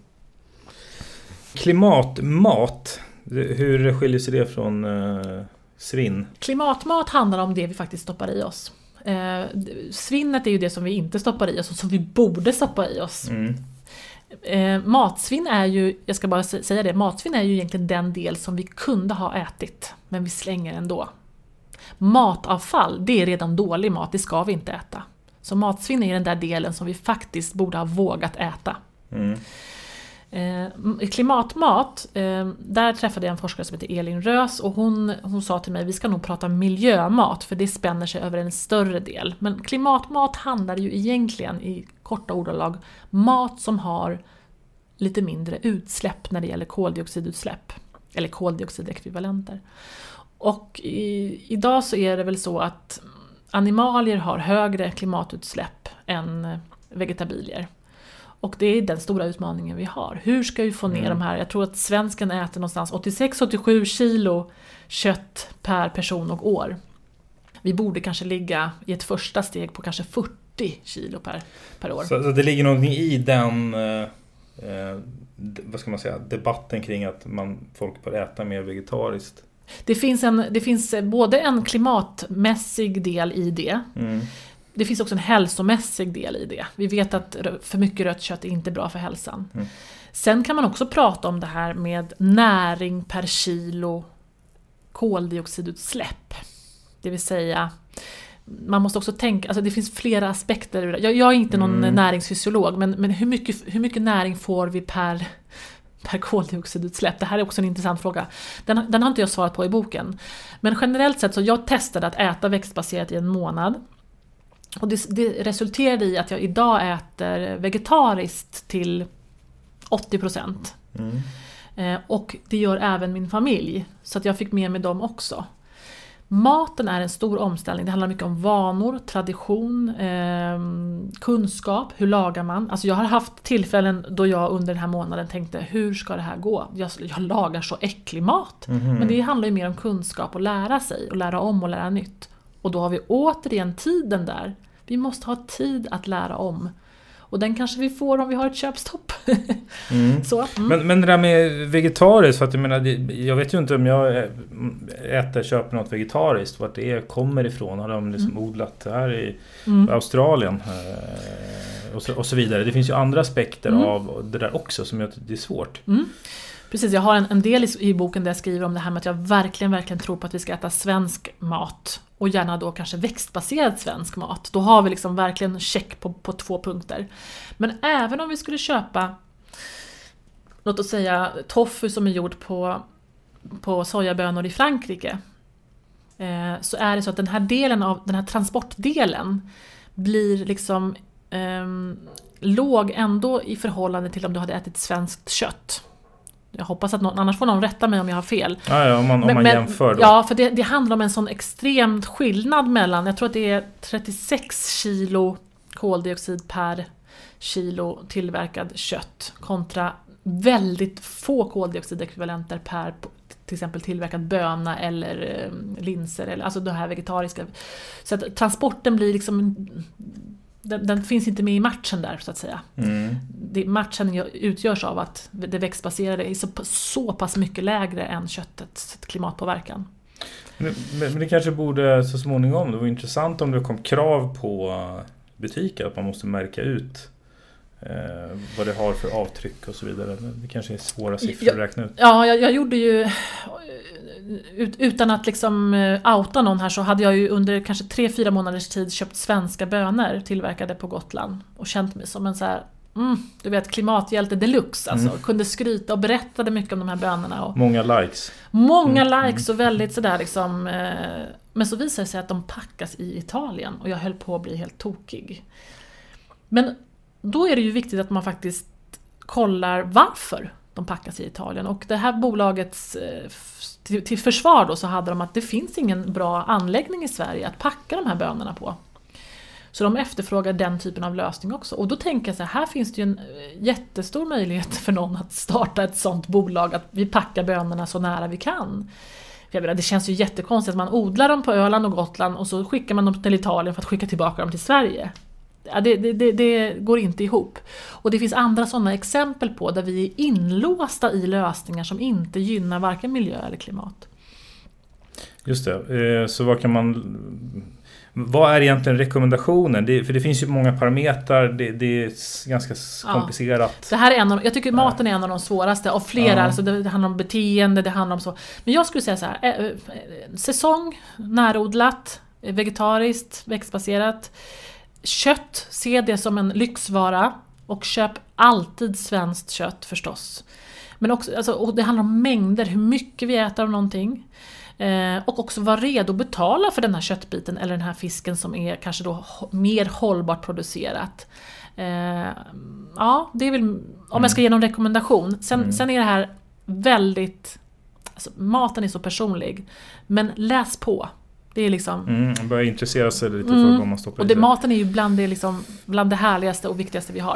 Klimatmat, hur skiljer sig det från svinn?
Klimatmat handlar om det vi faktiskt stoppar i oss. Svinnet är ju det som vi inte stoppar i oss och som vi borde stoppa i oss. Matsvinn är ju, jag ska bara säga det, matsvinn är ju egentligen den del som vi kunde ha ätit, men vi slänger ändå. Matavfall, det är redan dålig mat, det ska vi inte äta. Så matsvinn är den där delen som vi faktiskt borde ha vågat äta. Klimatmat, där träffade jag en forskare som heter Elin Rös, och hon sa till mig, vi ska nog prata miljömat, för det spänner sig över en större del. Men klimatmat handlar ju egentligen i korta ordalag mat som har lite mindre utsläpp när det gäller koldioxidutsläpp eller koldioxidekvivalenter. Och idag så är det väl så att animalier har högre klimatutsläpp än vegetabilier. Och det är den stora utmaningen vi har. Hur ska vi få ner de här? Jag tror att svensken äter någonstans 86-87 kilo kött per person och år. Vi borde kanske ligga i ett första steg på kanske 40 kilo per år. Så
det ligger någonting i den vad ska man säga, debatten kring att folk bör äta mer vegetariskt?
Det finns både en klimatmässig del i det. Det finns också en hälsomässig del i det. Vi vet att för mycket rött kött är inte bra för hälsan. Sen kan man också prata om det här med näring per kilo koldioxidutsläpp. Det vill säga, man måste också tänka, alltså det finns flera aspekter. Jag är inte någon näringsfysiolog, men hur mycket näring får vi per koldioxidutsläpp? Det här är också en intressant fråga. Den har inte jag svarat på i boken. Men generellt sett så jag testade att äta växtbaserat i en månad. Och det resulterade i att jag idag äter vegetariskt till 80%. Och det gör även min familj. Så att jag fick med mig dem också. Maten är en stor omställning. Det handlar mycket om vanor, tradition, kunskap. Hur lagar man? Alltså jag har haft tillfällen då jag under den här månaden tänkte, hur ska det här gå? Jag lagar så äcklig mat. Men det handlar ju mer om kunskap och lära sig. Och lära om och lära nytt. Och då har vi återigen tiden där. Vi måste ha tid att lära om. Och den kanske vi får om vi har ett köpstopp. Men det där med vegetariskt, för att jag vet ju inte om jag köper något vegetariskt, vart det kommer ifrån. Har de liksom odlat det här i Australien och så vidare. Det finns ju andra aspekter av det där också som gör att det är svårt. Precis, jag har en del i boken där jag skriver om det här med att jag verkligen tror på att vi ska äta svensk mat. Och gärna då kanske växtbaserad svensk mat. Då har vi liksom verkligen check på 2 punkter. Men även om vi skulle köpa, låt oss säga, tofu som är gjord på sojabönor i Frankrike. Så är det så att den här delen av den här transportdelen blir liksom låg ändå i förhållande till om du hade ätit svenskt kött. Jag hoppas att annars får någon rätta mig om jag har fel.
Ja, om man jämför då.
Ja, för det handlar om en sån extremt skillnad mellan, jag tror att det är 36 kilo koldioxid per kilo tillverkad kött kontra väldigt få koldioxidekvivalenter per till exempel tillverkad böna eller linser, eller, alltså det här vegetariska. Så att transporten blir liksom, den finns inte med i matchen där, så att säga. Matchen utgörs av att det växtbaserade är så pass mycket lägre än köttets klimatpåverkan.
Men det kanske borde så småningom, det var intressant om det kom krav på butiker att man måste märka ut vad det har för avtryck och så vidare. Det kanske är svåra siffror att räkna ut. Ja,
jag gjorde ju, utan att liksom outa någon här, så hade jag ju under kanske 3-4 månaders tid köpt svenska bönor tillverkade på Gotland och känt mig som en så här, du vet, klimathjälte deluxe alltså. Kunde skryta och berättade mycket om de här bönorna. Och
många likes.
Likes och väldigt sådär liksom. Men så visade det sig att de packas i Italien och jag höll på att bli helt tokig. Men då är det ju viktigt att man faktiskt kollar varför de packas i Italien. Och det här bolagets till försvar då, så hade de att det finns ingen bra anläggning i Sverige att packa de här bönorna på. Så de efterfrågar den typen av lösning också. Och då tänker jag så här finns det ju en jättestor möjlighet för någon att starta ett sånt bolag, att vi packar bönorna så nära vi kan. För jag menar, det känns ju jättekonstigt att man odlar dem på Öland och Gotland och så skickar man dem till Italien för att skicka tillbaka dem till Sverige. Ja, det går inte ihop. Och det finns andra sådana exempel på där vi är inlåsta i lösningar som inte gynnar varken miljö eller klimat.
Just det. Så vad är egentligen rekommendationen? För det finns ju många parametrar. Det är ganska komplicerat.
Det här är jag tycker maten är en av de svåraste av flera. Alltså det handlar om beteende, det handlar om så. Men jag skulle säga så här. Säsong, närodlat, vegetariskt, växtbaserat. Kött, se det som en lyxvara och köp alltid svenskt kött förstås. Men också, alltså, och det handlar om mängder, hur mycket vi äter av någonting. Och också vara redo att betala för den här köttbiten eller den här fisken som är kanske då mer hållbart producerat. Ja, det är väl, om jag ska ge någon rekommendation. Sen är det här väldigt, alltså, maten är så personlig. Men läs på. Det är liksom...
Man börjar intressera sig lite för vad man stoppar
och
i sig.
maten är ju bland det härligaste och viktigaste vi har.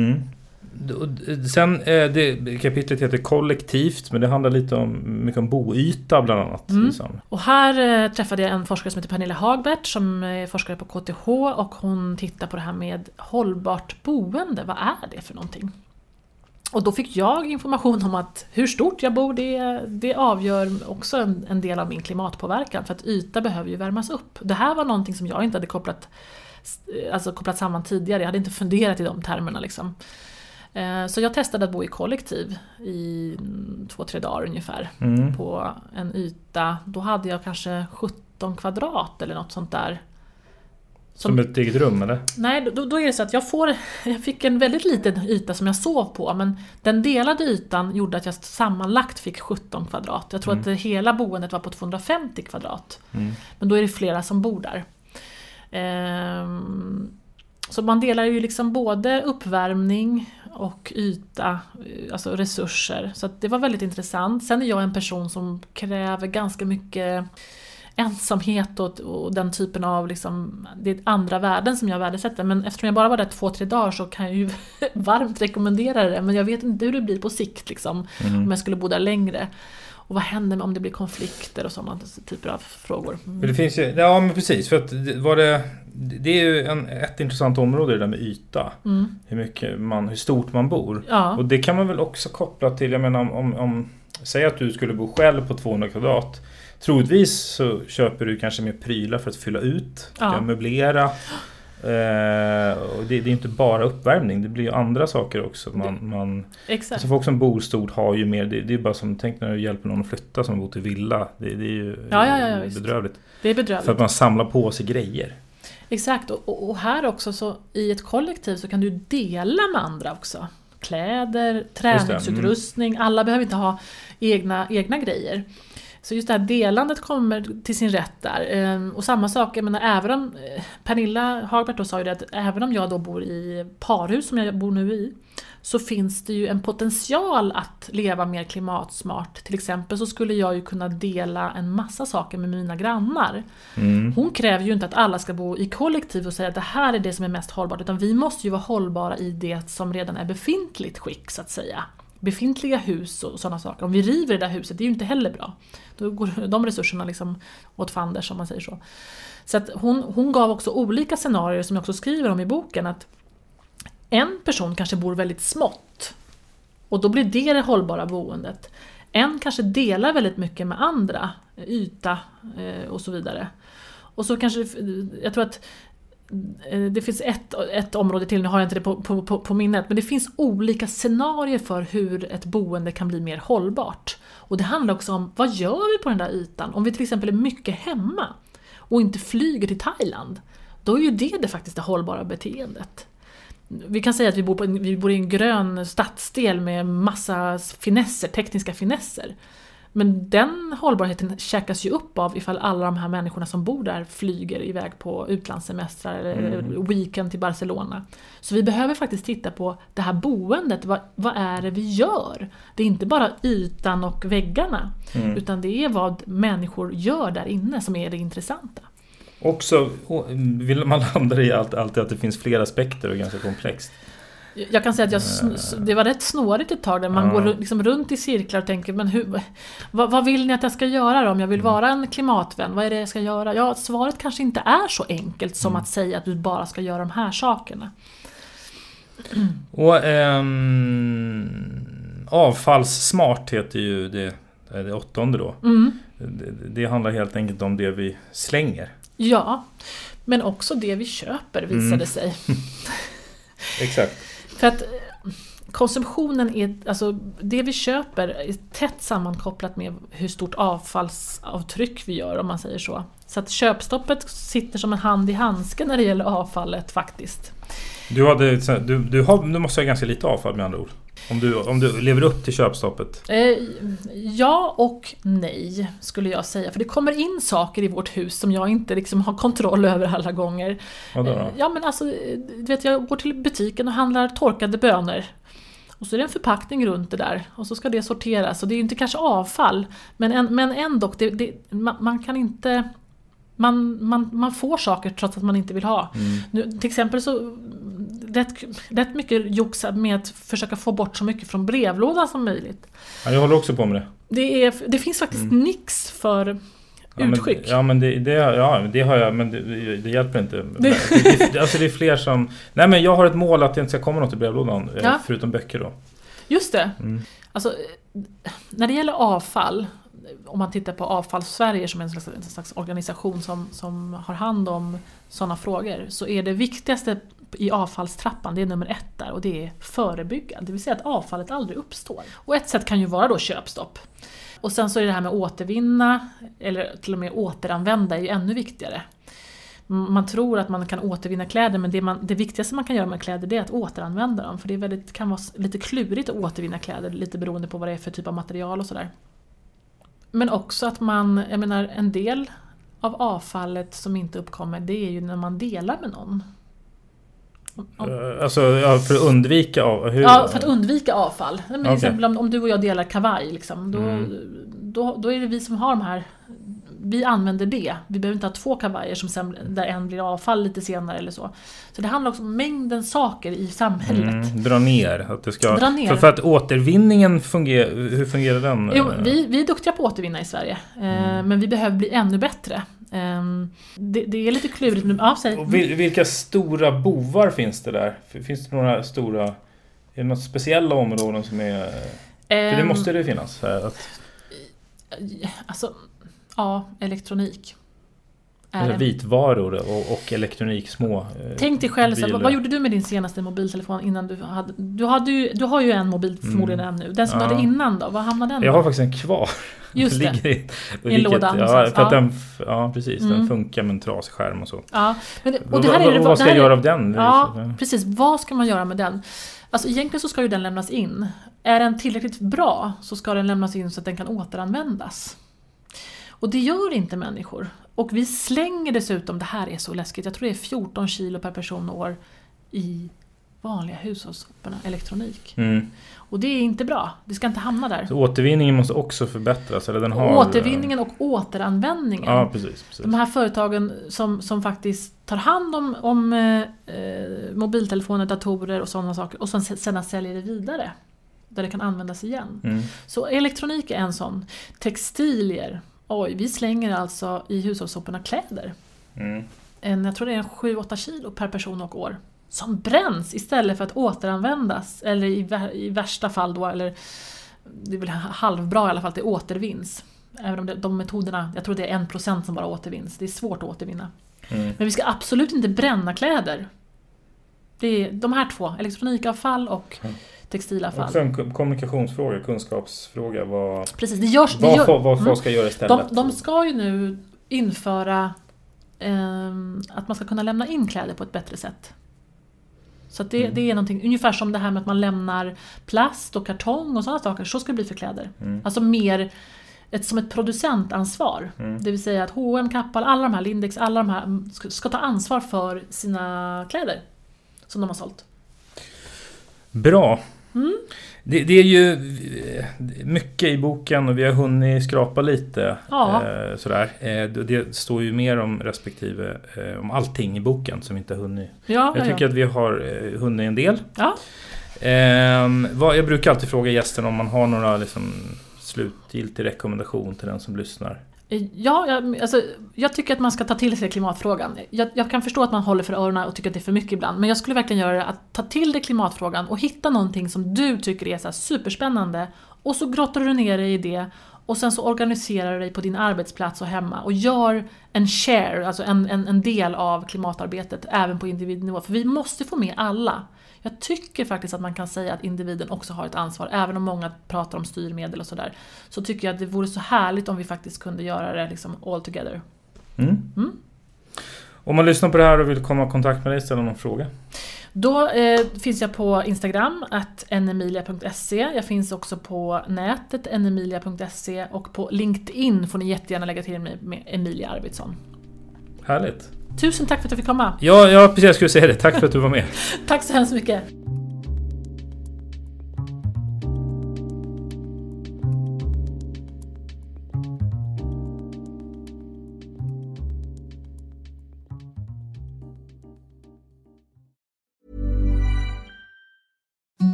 Sen det kapitlet heter kollektivt, men det handlar lite mycket om boyta bland annat. Liksom.
Och här träffade jag en forskare som heter Pernilla Hagbert som är forskare på KTH, och hon tittar på det här med hållbart boende. Vad är det för någonting? Och då fick jag information om att hur stort jag bor, det avgör också en del av min klimatpåverkan, för att yta behöver ju värmas upp. Det här var någonting som jag inte hade kopplat samman tidigare. Jag hade inte funderat i de termerna liksom. Så jag testade att bo i kollektiv i 2-3 dagar ungefär på en yta. Då hade jag kanske 17 kvadrat eller något sånt där.
Som ett eget rum eller? Nej,
då är det så att jag fick en väldigt liten yta som jag sov på, men den delade ytan gjorde att jag sammanlagt fick 17 kvadrat. Jag tror att hela boendet var på 250 kvadrat. Men då är det flera som bor där. Så man delar ju liksom både uppvärmning och yta, alltså resurser. Så att det var väldigt intressant. Sen är jag en person som kräver ganska mycket ensamhet och den typen av liksom, det är andra värden som jag värdesätter. Men eftersom jag bara var där 2-3 dagar så kan jag ju varmt rekommendera det. Men jag vet inte hur det blir på sikt liksom, om jag skulle bo där längre. Och vad händer om det blir konflikter och sådana typer av frågor?
Det finns ju, ja men precis, för att det är ju ett intressant område det där med yta. Hur stort man bor. Ja. Och det kan man väl också koppla till, jag menar om säg att du skulle bo själv på 200 kvadrat. Troligtvis så köper du kanske mer prylar för att fylla ut, möblera. Och det är inte bara uppvärmning, det blir ju andra saker också. Exakt. Alltså folk som bor stort har ju mer, det är bara som, tänk när du hjälper någon att flytta som bor till villa. Det är ju bedrövligt.
Det är bedrövligt.
För att man samlar på sig grejer.
Exakt, och här också så i ett kollektiv så kan du dela med andra också. Kläder, träningsutrustning, alla behöver inte ha egna grejer. Så just det här delandet kommer till sin rätt där. Och samma sak, jag menar, även om Pernilla Hagbert då sa ju det, att även om jag då bor i parhus som jag bor nu i, så finns det ju en potential att leva mer klimatsmart. Till exempel så skulle jag ju kunna dela en massa saker med mina grannar. Hon kräver ju inte att alla ska bo i kollektiv och säga att det här är det som är mest hållbart, utan vi måste ju vara hållbara i det som redan är befintligt skick så att säga. Befintliga hus och sådana saker. Om vi river det där huset, det är ju inte heller bra. Då går de resurserna liksom åt fanders, som man säger så. Så att hon gav också olika scenarier som jag också skriver om i boken, att en person kanske bor väldigt smått och då blir det hållbara boendet. En kanske delar väldigt mycket med andra, yta och så vidare. Och så kanske, jag tror att det finns ett område till, nu har jag inte det på minnet, men det finns olika scenarier för hur ett boende kan bli mer hållbart. Och det handlar också om, vad gör vi på den där ytan? Om vi till exempel är mycket hemma och inte flyger till Thailand, då är ju det faktiskt det hållbara beteendet. Vi kan säga att vi bor i en grön stadsdel med massa finesser, tekniska finesser. Men den hållbarheten käkas ju upp av ifall alla de här människorna som bor där flyger iväg på utlandssemestrar eller weekend till Barcelona. Så vi behöver faktiskt titta på det här boendet. Vad är det vi gör? Det är inte bara ytan och väggarna, utan det är vad människor gör där inne som är det intressanta.
Också vill man landa i alltid att det finns flera aspekter och ganska komplext.
Jag kan säga att det var rätt snårigt ett tag där man går liksom runt i cirklar och tänker, men vad vill ni att jag ska göra då? Om jag vill vara en klimatvän, vad är det jag ska göra? Ja, svaret kanske inte är så enkelt som att säga att du bara ska göra de här sakerna.
Och avfallssmart heter ju det 8:e då. Det handlar helt enkelt om det vi slänger.
Ja, men också det vi köper visade sig.
Exakt.
För att konsumtionen är, alltså det vi köper är tätt sammankopplat med hur stort avfallsavtryck vi gör, om man säger så. Så att köpstoppet sitter som en hand i handsken när det gäller avfallet faktiskt. Du måste ha ganska lite avfall med andra ord. Om du lever upp till köpstoppet. Ja och nej skulle jag säga. För det kommer in saker i vårt hus som jag inte liksom har kontroll över alla gånger.
Vadå?
Ja men alltså, du vet, jag går till butiken och handlar torkade bönor. Och så är det en förpackning runt det där. Och så ska det sorteras. Och det är ju inte kanske avfall. Men ändå, man kan inte Man får saker trots att man inte vill ha. Nu, till exempel så rätt mycket jox med att försöka få bort så mycket från brevlådan som möjligt.
Ja, jag håller också på med det.
Det finns faktiskt nix för utskick.
Men det har jag, men det hjälper inte. Alltså det är fler som... Nej, men jag har ett mål att det inte ska komma något i brevlådan, förutom böcker då.
Just det. Alltså, när det gäller avfall, om man tittar på Avfall Sverige som en slags organisation som har hand om sådana frågor, så är det viktigaste i avfallstrappan, det är nummer 1 där, och det är förebygga. Det vill säga att avfallet aldrig uppstår. Och ett sätt kan ju vara då köpstopp. Och sen så är det här med återvinna, eller till och med återanvända, är ju ännu viktigare. Man tror att man kan återvinna kläder, men det viktigaste man kan göra med kläder, det är att återanvända dem. För det kan vara lite klurigt att återvinna kläder, lite beroende på vad det är för typ av material och sådär. Men också att en del av avfallet som inte uppkommer, det är ju när man delar med någon.
Alltså för att undvika
Ja, för att undvika avfall. Men exempel om du och jag delar kavaj liksom, då är det vi som har de här. Vi använder det. Vi behöver inte ha 2 kavajer som sen, där en blir avfall lite senare eller så. Så det handlar också om mängden saker i samhället.
Dra ner. Att det ska,
dra ner.
För att återvinningen hur fungerar den?
Jo, vi är duktiga på att återvinna i Sverige. Men vi behöver bli ännu bättre. Det är lite klurigt.
Och vilka stora bovar finns det där? Finns det några stora... Är det något speciella områden som är... För det måste det finnas.
Alltså... Ja, elektronik.
Vitvaror och elektronik, små.
Tänk dig själv, vad gjorde du med din senaste mobiltelefon innan du har ju en mobil förmodligen än nu. Den som du hade innan då, vad hamnade den?
Jag har faktiskt en kvar.
Just det.
Ligger i
en låda.
För att precis, den funkar med en trasig skärm och så.
Ja,
vad ska jag göra av den?
Ja, precis. Vad ska man göra med den? Alltså egentligen så ska ju den lämnas in. Är den tillräckligt bra så ska den lämnas in så att den kan återanvändas. Och det gör inte människor. Och vi slänger dessutom, det här är så läskigt, jag tror det är 14 kilo per person och år i vanliga hushållssoporna, elektronik. Och det är inte bra, det ska inte hamna där.
Så återvinningen måste också förbättras? Eller
återvinningen och återanvändningen.
Ja, precis.
De här företagen som faktiskt tar hand om mobiltelefoner, datorer och sådana saker och sedan säljer det vidare. Där det kan användas igen. Så elektronik är en sån. Textilier. Vi slänger alltså i hushållssoporna kläder. Jag tror det är 7-8 kilo per person och år. Som bränns istället för att återanvändas. Eller i värsta fall då, eller det är väl halvbra i alla fall, att det återvinns. Även om de metoderna, jag tror det är 1% som bara återvinns. Det är svårt att återvinna. Men vi ska absolut inte bränna kläder. Det är de här 2, elektronikavfall och textilavfall.
Också en kommunikationsfråga, kunskapsfråga.
Precis,
vad folk ska göra istället.
De ska ju nu införa att man ska kunna lämna in kläder på ett bättre sätt. Så att det är någonting, ungefär som det här med att man lämnar plast och kartong och sådana saker, så ska det bli för kläder. Alltså mer som ett producentansvar. Det vill säga att H&M, Kappahl, alla de här, Lindex, alla de här ska ta ansvar för sina kläder som de har sålt.
Bra. Det är ju mycket i boken och vi har hunnit skrapa lite. Sådär. Det står ju mer om respektive om allting i boken som vi inte har hunnit. Jag tycker att vi har hunnit en del. Jag brukar alltid fråga gästen om man har några slutgiltig rekommendation till den som lyssnar.
Jag tycker att man ska ta till sig klimatfrågan. Jag kan förstå att man håller för öronen och tycker att det är för mycket ibland. Men jag skulle verkligen göra det att ta till dig klimatfrågan och hitta någonting som du tycker är så här superspännande. Och så grottar du ner dig i det. Och sen så organiserar du dig på din arbetsplats och hemma. Och gör en share, alltså en del av klimatarbetet även på individnivå. För vi måste få med alla. Jag tycker faktiskt att man kan säga att individen också har ett ansvar. Även om många pratar om styrmedel och sådär. Så tycker jag att det vore så härligt om vi faktiskt kunde göra det all together.
Om man lyssnar på det här och vill komma i kontakt med dig, ställa någon fråga.
Då finns jag på Instagram @enemilia.se. Jag finns också på nätet enemilia.se. Och på LinkedIn får ni jättegärna lägga till mig med Emilia Arvidsson.
Härligt.
Tusen tack för att jag fick komma.
Ja, precis, jag skulle säga det. Tack för att du var med.
Tack så hemskt mycket.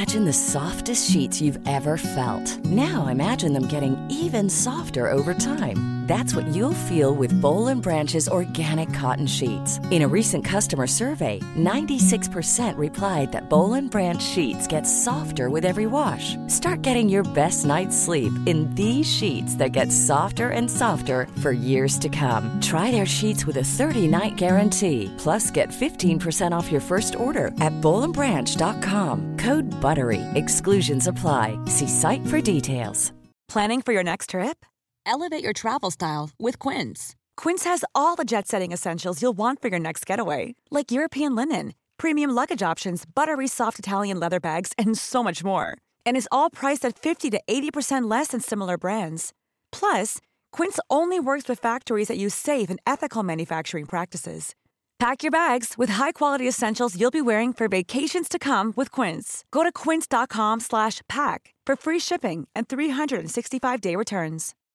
imagine the softest sheets you've ever felt. Now imagine them getting even softer over time. That's what you'll feel with Boll & Branch's organic cotton sheets. In a recent customer survey, 96% replied that Boll & Branch sheets get softer with every wash. Start getting your best night's sleep in these sheets that get softer and softer for years to come. Try their sheets with a 30-night guarantee. Plus, get 15% off your first order at bollandbranch.com. Code BUTTERY. Exclusions apply. See site for details.
Planning for your next trip? Elevate your travel style with Quince. Quince has all the jet-setting essentials you'll want for your next getaway, like European linen, premium luggage options, buttery soft Italian leather bags, and so much more. And is all priced at 50 to 80% less than similar brands. Plus, Quince only works with factories that use safe and ethical manufacturing practices. Pack your bags with high-quality essentials you'll be wearing for vacations to come with Quince. Go to quince.com/pack for free shipping and 365-day returns.